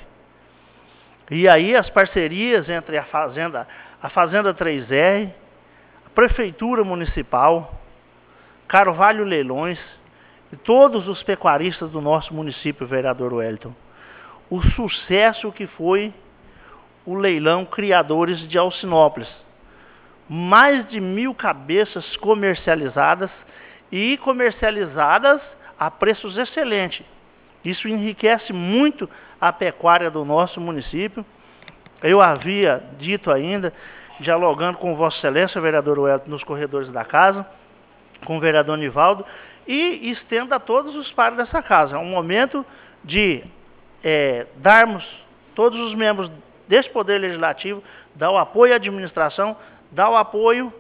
E aí as parcerias entre a Fazenda, a Fazenda três R, a Prefeitura Municipal, Carvalho Leilões e todos os pecuaristas do nosso município, vereador Wellington. O sucesso que foi o leilão Criadores de Alcinópolis. Mais de mil cabeças comercializadas e comercializadas a preços excelentes. Isso enriquece muito a pecuária do nosso município. Eu havia dito ainda, dialogando com Vossa Excelência, vereador Wellington, nos corredores da casa, com o vereador Nivaldo, e estendo a todos os pares dessa casa. É um momento de é, darmos, todos os membros desse Poder Legislativo, dar o apoio à administração, dar o apoio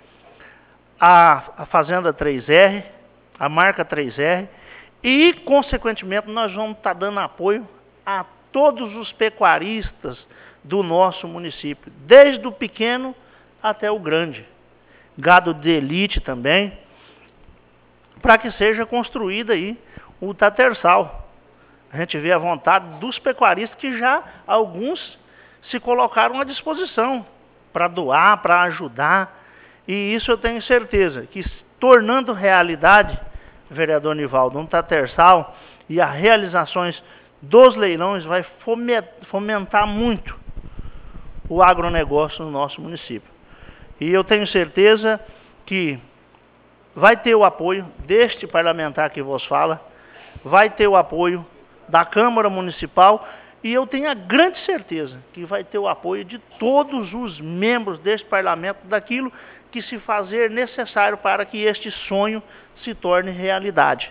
à, à Fazenda três R, à marca três R, e, consequentemente, nós vamos estar dando apoio a todos os pecuaristas do nosso município, desde o pequeno até o grande. Gado de elite também, para que seja construído aí o Tatersal. A gente vê a vontade dos pecuaristas que já alguns se colocaram à disposição para doar, para ajudar. E isso eu tenho certeza que, tornando realidade, vereador Nivaldo, um Tatersal e as realizações dos leilões vai fomentar muito o agronegócio no nosso município. E eu tenho certeza que vai ter o apoio deste parlamentar que vos fala, vai ter o apoio da Câmara Municipal e eu tenho a grande certeza que vai ter o apoio de todos os membros deste parlamento daquilo que se fazer necessário para que este sonho se torne realidade.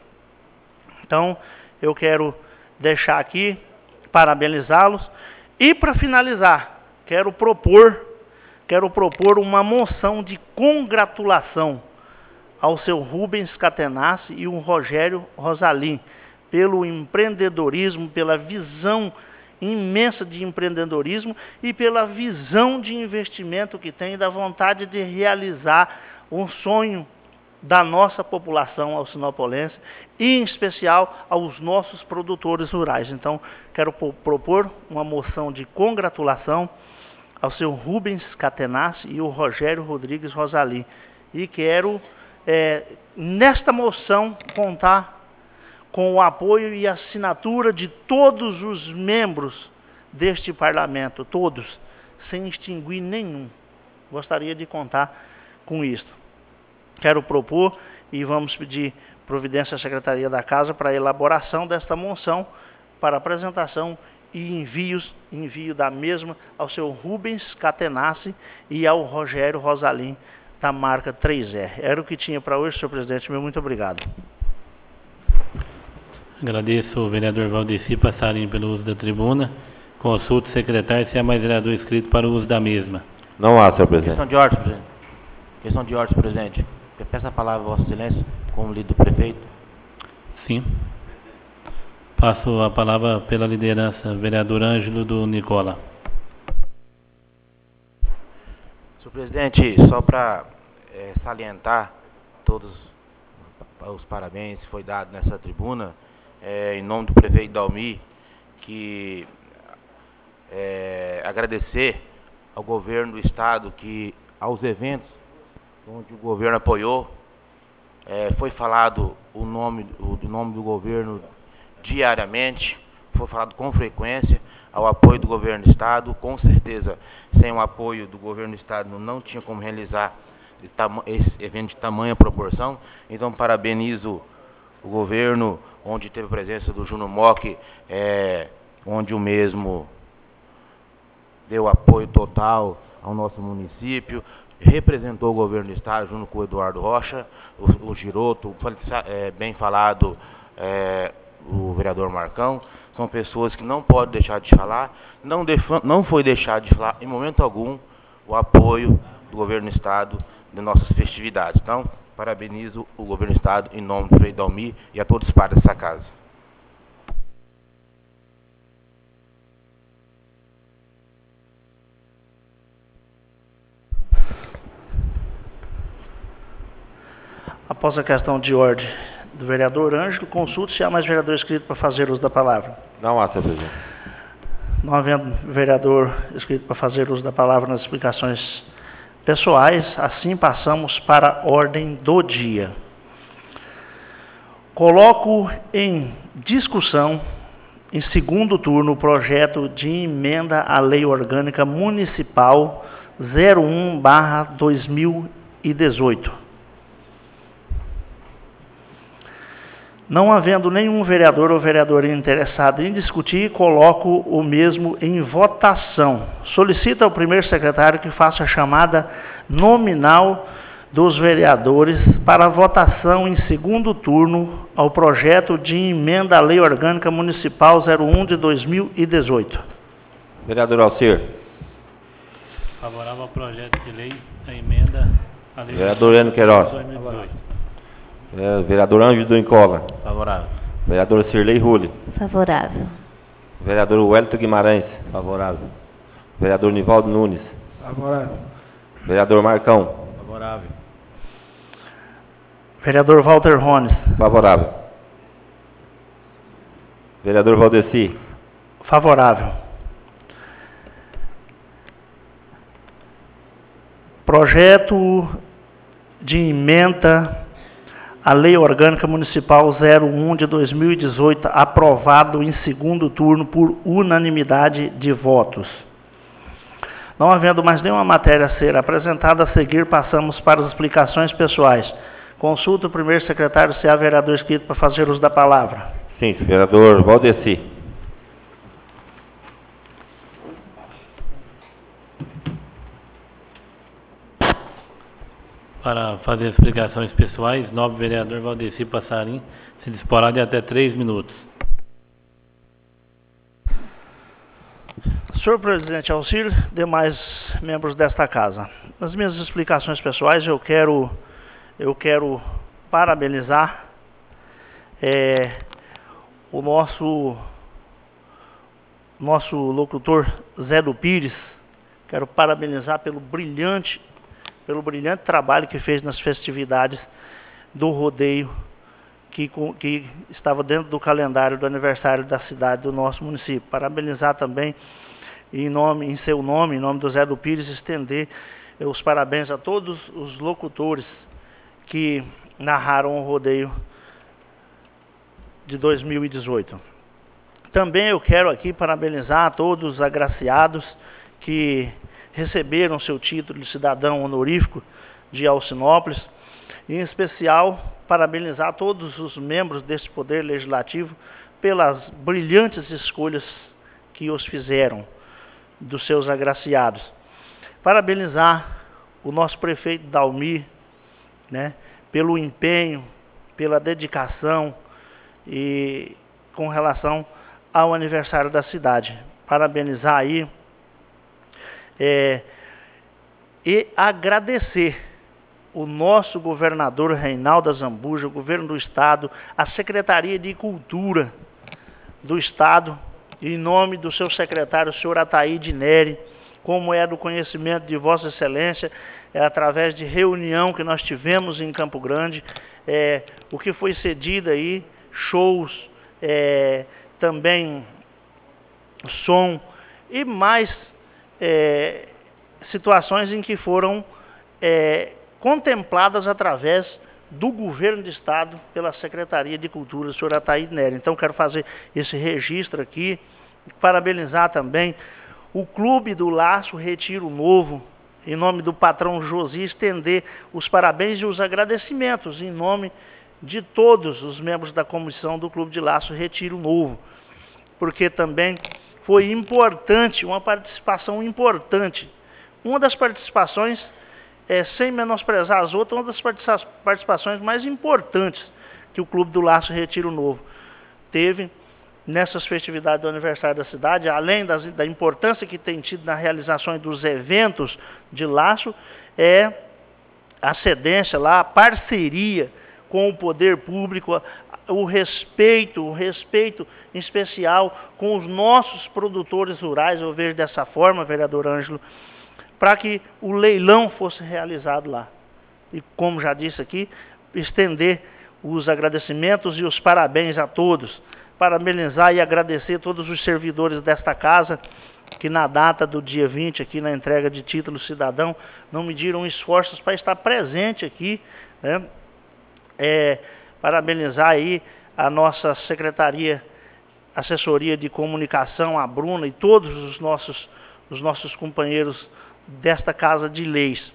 Então, eu quero deixar aqui, parabenizá-los. E, para finalizar, quero propor, quero propor uma moção de congratulação ao seu Rubens Catenassi e o Rogério Rosalim, pelo empreendedorismo, pela visão imensa de empreendedorismo e pela visão de investimento que tem, da vontade de realizar um sonho da nossa população alcinopolense e, em especial, aos nossos produtores rurais. Então, quero propor uma moção de congratulação ao seu Rubens Catenassi e o Rogério Rodrigues Rosalim. E quero, é, nesta moção, contar com o apoio e assinatura de todos os membros deste parlamento, todos, sem extinguir nenhum. Gostaria de contar com isto. Quero propor e vamos pedir providência à Secretaria da Casa para a elaboração desta moção, para apresentação e envios, envio da mesma ao seu Rubens Catenassi e ao Rogério Rosalim, da marca três R. Era o que tinha para hoje, senhor presidente. Meu muito obrigado. Agradeço ao vereador Valdeci Passarinho pelo uso da tribuna. Consulto o secretário se há mais vereador inscrito para o uso da mesma. Não há, senhor presidente. Questão de ordem, presidente. Questão de ordem, presidente. Eu peço a palavra a Vossa Excelência, como líder do prefeito. Sim. Passo a palavra pela liderança, vereador Ângelo do Nicola. Senhor presidente, só para é, salientar todos os parabéns que foi dado nessa tribuna, é, em nome do prefeito Dalmir, que é, agradecer ao governo do estado, que aos eventos onde o governo apoiou, é, foi falado o nome, o, o nome do governo diariamente, foi falado com frequência, ao apoio do governo do estado. Com certeza, sem o apoio do governo do estado, não tinha como realizar esse evento de tamanha proporção. Então, parabenizo o governo, onde teve a presença do Júnior Mock, é, onde o mesmo deu apoio total ao nosso município, representou o governo do estado junto com o Eduardo Rocha, o, o Giroto, é, bem falado, é, o vereador Marcão. São pessoas que não podem deixar de falar, não, não foi deixar de falar em momento algum o apoio do governo do estado de nossas festividades. Então, parabenizo o governo do estado em nome do prefeito Dalmir e a todos os pares dessa casa. Após a questão de ordem do vereador Ângelo, consulto se há mais vereador inscrito para fazer uso da palavra. Não há, senhor presidente. Não havendo vereador inscrito para fazer uso da palavra nas explicações pessoais, assim passamos para a ordem do dia. Coloco em discussão, em segundo turno, o projeto de emenda à Lei Orgânica Municipal zero um barra dois mil e dezoito. Não havendo nenhum vereador ou vereadora interessado em discutir, coloco o mesmo em votação. Solicito ao primeiro secretário que faça a chamada nominal dos vereadores para votação em segundo turno ao projeto de emenda à Lei Orgânica Municipal zero um de dois mil e dezoito. Vereador Alcir. Favorável ao projeto de lei, a emenda à Lei Vereador Eno Queiroz. dois mil e dezoito. É, vereador Ângelo do Incola. Favorável. Vereador Cirlei Rulli. Favorável. Vereador Wellington Guimarães. Favorável. Vereador Nivaldo Nunes. Favorável. Vereador Marcão. Favorável. Vereador Walter Rones. Favorável. Vereador Valdeci. Favorável. Projeto de emenda à Lei Orgânica Municipal zero um de dois mil e dezoito, aprovado em segundo turno por unanimidade de votos. Não havendo mais nenhuma matéria a ser apresentada, a seguir passamos para as explicações pessoais. Consulta o primeiro secretário se há vereador inscrito para fazer uso da palavra. Sim, vereador Valdeci. Para fazer explicações pessoais, nobre vereador Valdeci Passarim se disporá de até três minutos. Senhor presidente Alcir, demais membros desta casa, nas minhas explicações pessoais eu quero, eu quero parabenizar é, o nosso, nosso locutor Zé do Pires. Quero parabenizar pelo brilhante, pelo brilhante trabalho que fez nas festividades do rodeio que, que estava dentro do calendário do aniversário da cidade do nosso município. Parabenizar também em, nome, em seu nome, em nome do Zé do Pires, estender os parabéns a todos os locutores que narraram o rodeio de dois mil e dezoito. Também eu quero aqui parabenizar a todos os agraciados que receberam seu título de cidadão honorífico de Alcinópolis, em especial parabenizar todos os membros desse Poder Legislativo pelas brilhantes escolhas que os fizeram dos seus agraciados. Parabenizar o nosso prefeito Dalmir, né, pelo empenho, pela dedicação e com relação ao aniversário da cidade. Parabenizar aí é, e agradecer o nosso governador Reinaldo Azambuja, o governo do estado, a Secretaria de Cultura do estado, em nome do seu secretário, o senhor Ataíde Neri, como é do conhecimento de Vossa Excelência, é, através de reunião que nós tivemos em Campo Grande, é, o que foi cedido aí, shows, é, também som e mais é, situações em que foram é, contempladas através do governo do estado pela Secretaria de Cultura, do senhor Ataíde Neri. Então, quero fazer esse registro aqui, parabenizar também o Clube do Laço Retiro Novo, em nome do patrão Josi, estender os parabéns e os agradecimentos em nome de todos os membros da comissão do Clube de Laço Retiro Novo, porque também foi importante, uma participação importante. Uma das participações, é, sem menosprezar as outras, uma das participações mais importantes que o Clube do Laço Retiro Novo teve nessas festividades do aniversário da cidade, além das, da importância que tem tido na realização dos eventos de laço, é a cedência lá, a parceria com o poder público, o respeito, o respeito em especial com os nossos produtores rurais, eu vejo dessa forma, vereador Ângelo, para que o leilão fosse realizado lá. E como já disse aqui, estender os agradecimentos e os parabéns a todos, parabenizar e agradecer todos os servidores desta casa, que na data do dia vinte, aqui na entrega de título cidadão, não mediram esforços para estar presente aqui, né? É, parabenizar aí a nossa secretaria, assessoria de comunicação, a Bruna e todos os nossos, os nossos companheiros desta Casa de Leis.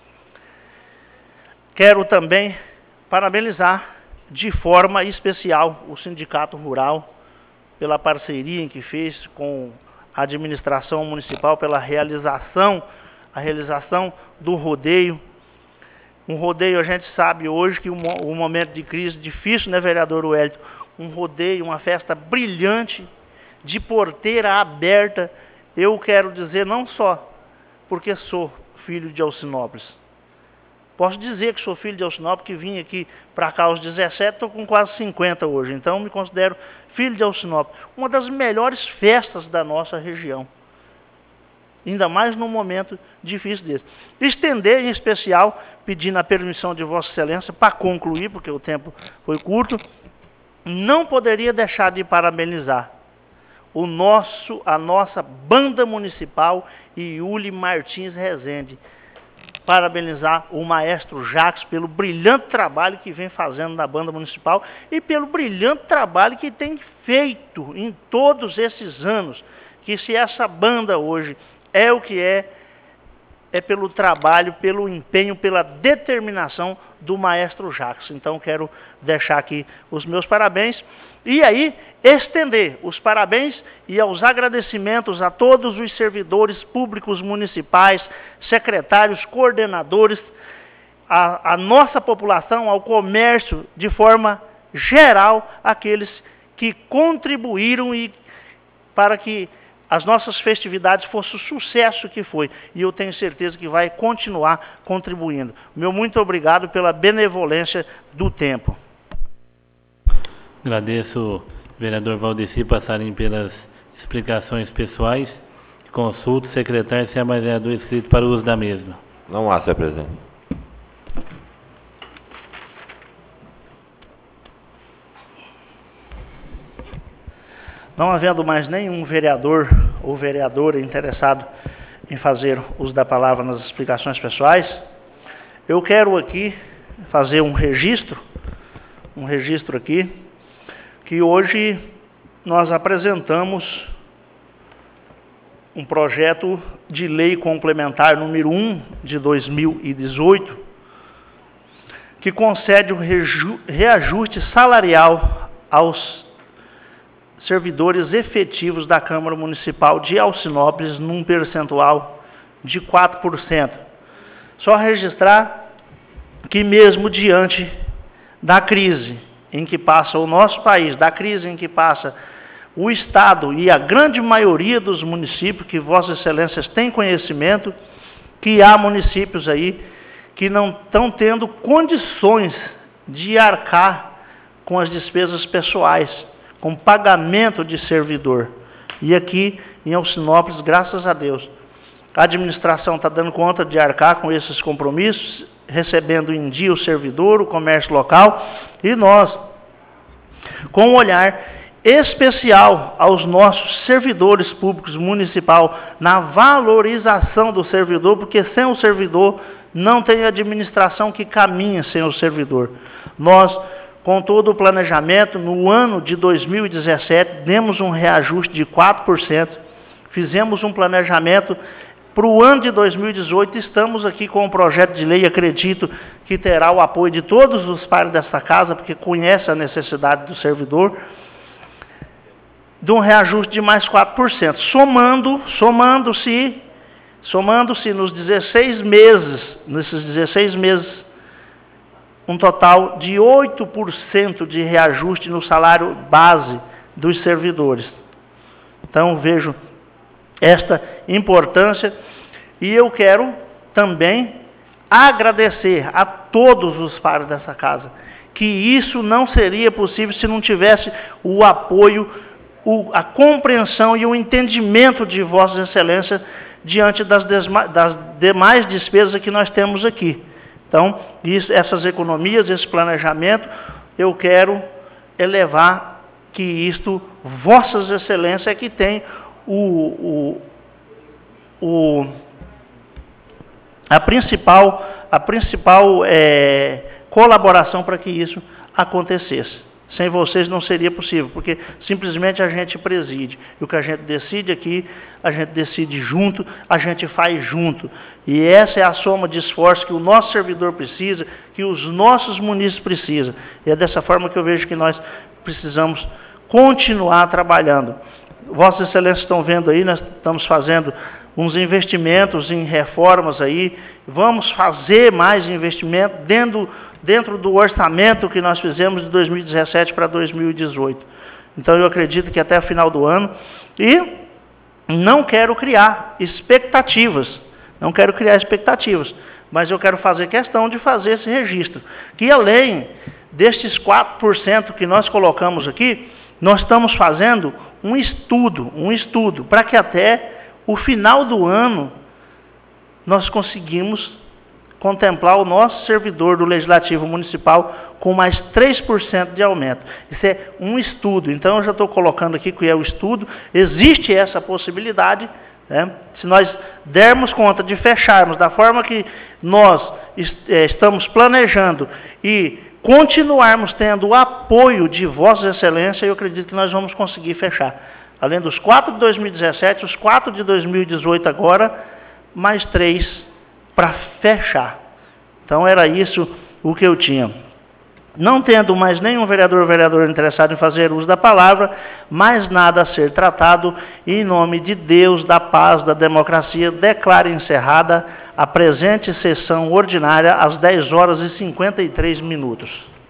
Quero também parabenizar de forma especial o Sindicato Rural pela parceria em que fez com a administração municipal, pela realização, a realização do rodeio. Um rodeio, a gente sabe hoje que um, um momento de crise difícil, né, vereador Wellington? Um rodeio, uma festa brilhante, de porteira aberta. Eu quero dizer, não só porque sou filho de Alcinópolis. Posso dizer que sou filho de Alcinópolis, que vim aqui para cá aos dezessete, estou com quase cinquenta hoje. Então, me considero filho de Alcinópolis. Uma das melhores festas da nossa região. Ainda mais num momento difícil desse. Estender, em especial, pedindo a permissão de Vossa Excelência, para concluir, porque o tempo foi curto, não poderia deixar de parabenizar o nosso, a nossa banda municipal e Yuli Martins Rezende. Parabenizar o maestro Jacques pelo brilhante trabalho que vem fazendo na banda municipal e pelo brilhante trabalho que tem feito em todos esses anos. Que se essa banda hoje é o que é, é pelo trabalho, pelo empenho, pela determinação do maestro Jacques. Então, quero deixar aqui os meus parabéns. E aí, estender os parabéns e aos agradecimentos a todos os servidores públicos municipais, secretários, coordenadores, a, a nossa população, ao comércio, de forma geral, aqueles que contribuíram e para que as nossas festividades fossem o sucesso que foi. E eu tenho certeza que vai continuar contribuindo. Meu muito obrigado pela benevolência do tempo. Agradeço, vereador Valdeci, passarem pelas explicações pessoais. Consulto o secretário se há mais vereador inscrito para o uso da mesma. Não há, senhor presidente. Não havendo mais nenhum vereador ou vereadora interessado em fazer uso da palavra nas explicações pessoais, eu quero aqui fazer um registro, um registro aqui, que hoje nós apresentamos um projeto de lei complementar número um de dois mil e dezoito, que concede um reajuste salarial aos servidores efetivos da Câmara Municipal de Alcinópolis num percentual de quatro por cento. Só registrar que mesmo diante da crise em que passa o nosso país, da crise em que passa o Estado e a grande maioria dos municípios, que Vossas Excelências têm conhecimento, que há municípios aí que não estão tendo condições de arcar com as despesas pessoais, com pagamento de servidor. E aqui em Alcinópolis, graças a Deus, a administração está dando conta de arcar com esses compromissos, recebendo em dia o servidor, o comércio local, e nós, com um olhar especial aos nossos servidores públicos municipal, na valorização do servidor, porque sem o servidor não tem administração que caminha sem o servidor. Nós, com todo o planejamento, no ano de dois mil e dezessete, demos um reajuste de quatro por cento, fizemos um planejamento para o ano de dois mil e dezoito, estamos aqui com um projeto de lei, acredito que terá o apoio de todos os pares desta casa, porque conhece a necessidade do servidor, de um reajuste de mais quatro por cento, somando, somando-se, somando-se nos dezesseis meses, nesses dezesseis meses, um total de oito por cento de reajuste no salário base dos servidores. Então, vejo esta importância e eu quero também agradecer a todos os pares dessa casa, que isso não seria possível se não tivesse o apoio, o, a compreensão e o entendimento de Vossas Excelências diante das, desma, das demais despesas que nós temos aqui. Então, isso, essas economias, esse planejamento, eu quero elevar que isto, vossas excelências, é que tem o, o, o, a principal, a principal é, colaboração para que isso acontecesse. Sem vocês não seria possível, porque simplesmente a gente preside. E o que a gente decide aqui, a gente decide junto, a gente faz junto. E essa é a soma de esforço que o nosso servidor precisa, que os nossos munícipes precisam. E é dessa forma que eu vejo que nós precisamos continuar trabalhando. Vossas Excelências estão vendo aí, nós estamos fazendo uns investimentos em reformas aí, vamos fazer mais investimento dentro, dentro do orçamento que nós fizemos de dois mil e dezessete para dois mil e dezoito. Então, eu acredito que até o final do ano, e não quero criar expectativas, não quero criar expectativas, mas eu quero fazer questão de fazer esse registro, que além destes quatro por cento que nós colocamos aqui, nós estamos fazendo um estudo, um estudo, para que até o final do ano nós conseguimos contemplar o nosso servidor do Legislativo Municipal com mais três por cento de aumento. Isso é um estudo, então eu já estou colocando aqui que é o estudo, existe essa possibilidade, né? Se nós dermos conta de fecharmos da forma que nós est é, estamos planejando e continuarmos tendo o apoio de Vossas Excelências, eu acredito que nós vamos conseguir fechar. Além dos quatro de dois mil e dezessete, os quatro de dois mil e dezoito agora, mais três para fechar. Então, era isso o que eu tinha. Não tendo mais nenhum vereador ou vereadora interessado em fazer uso da palavra, mais nada a ser tratado, em nome de Deus, da paz, da democracia, declaro encerrada a presente sessão ordinária às dez horas e cinquenta e três minutos.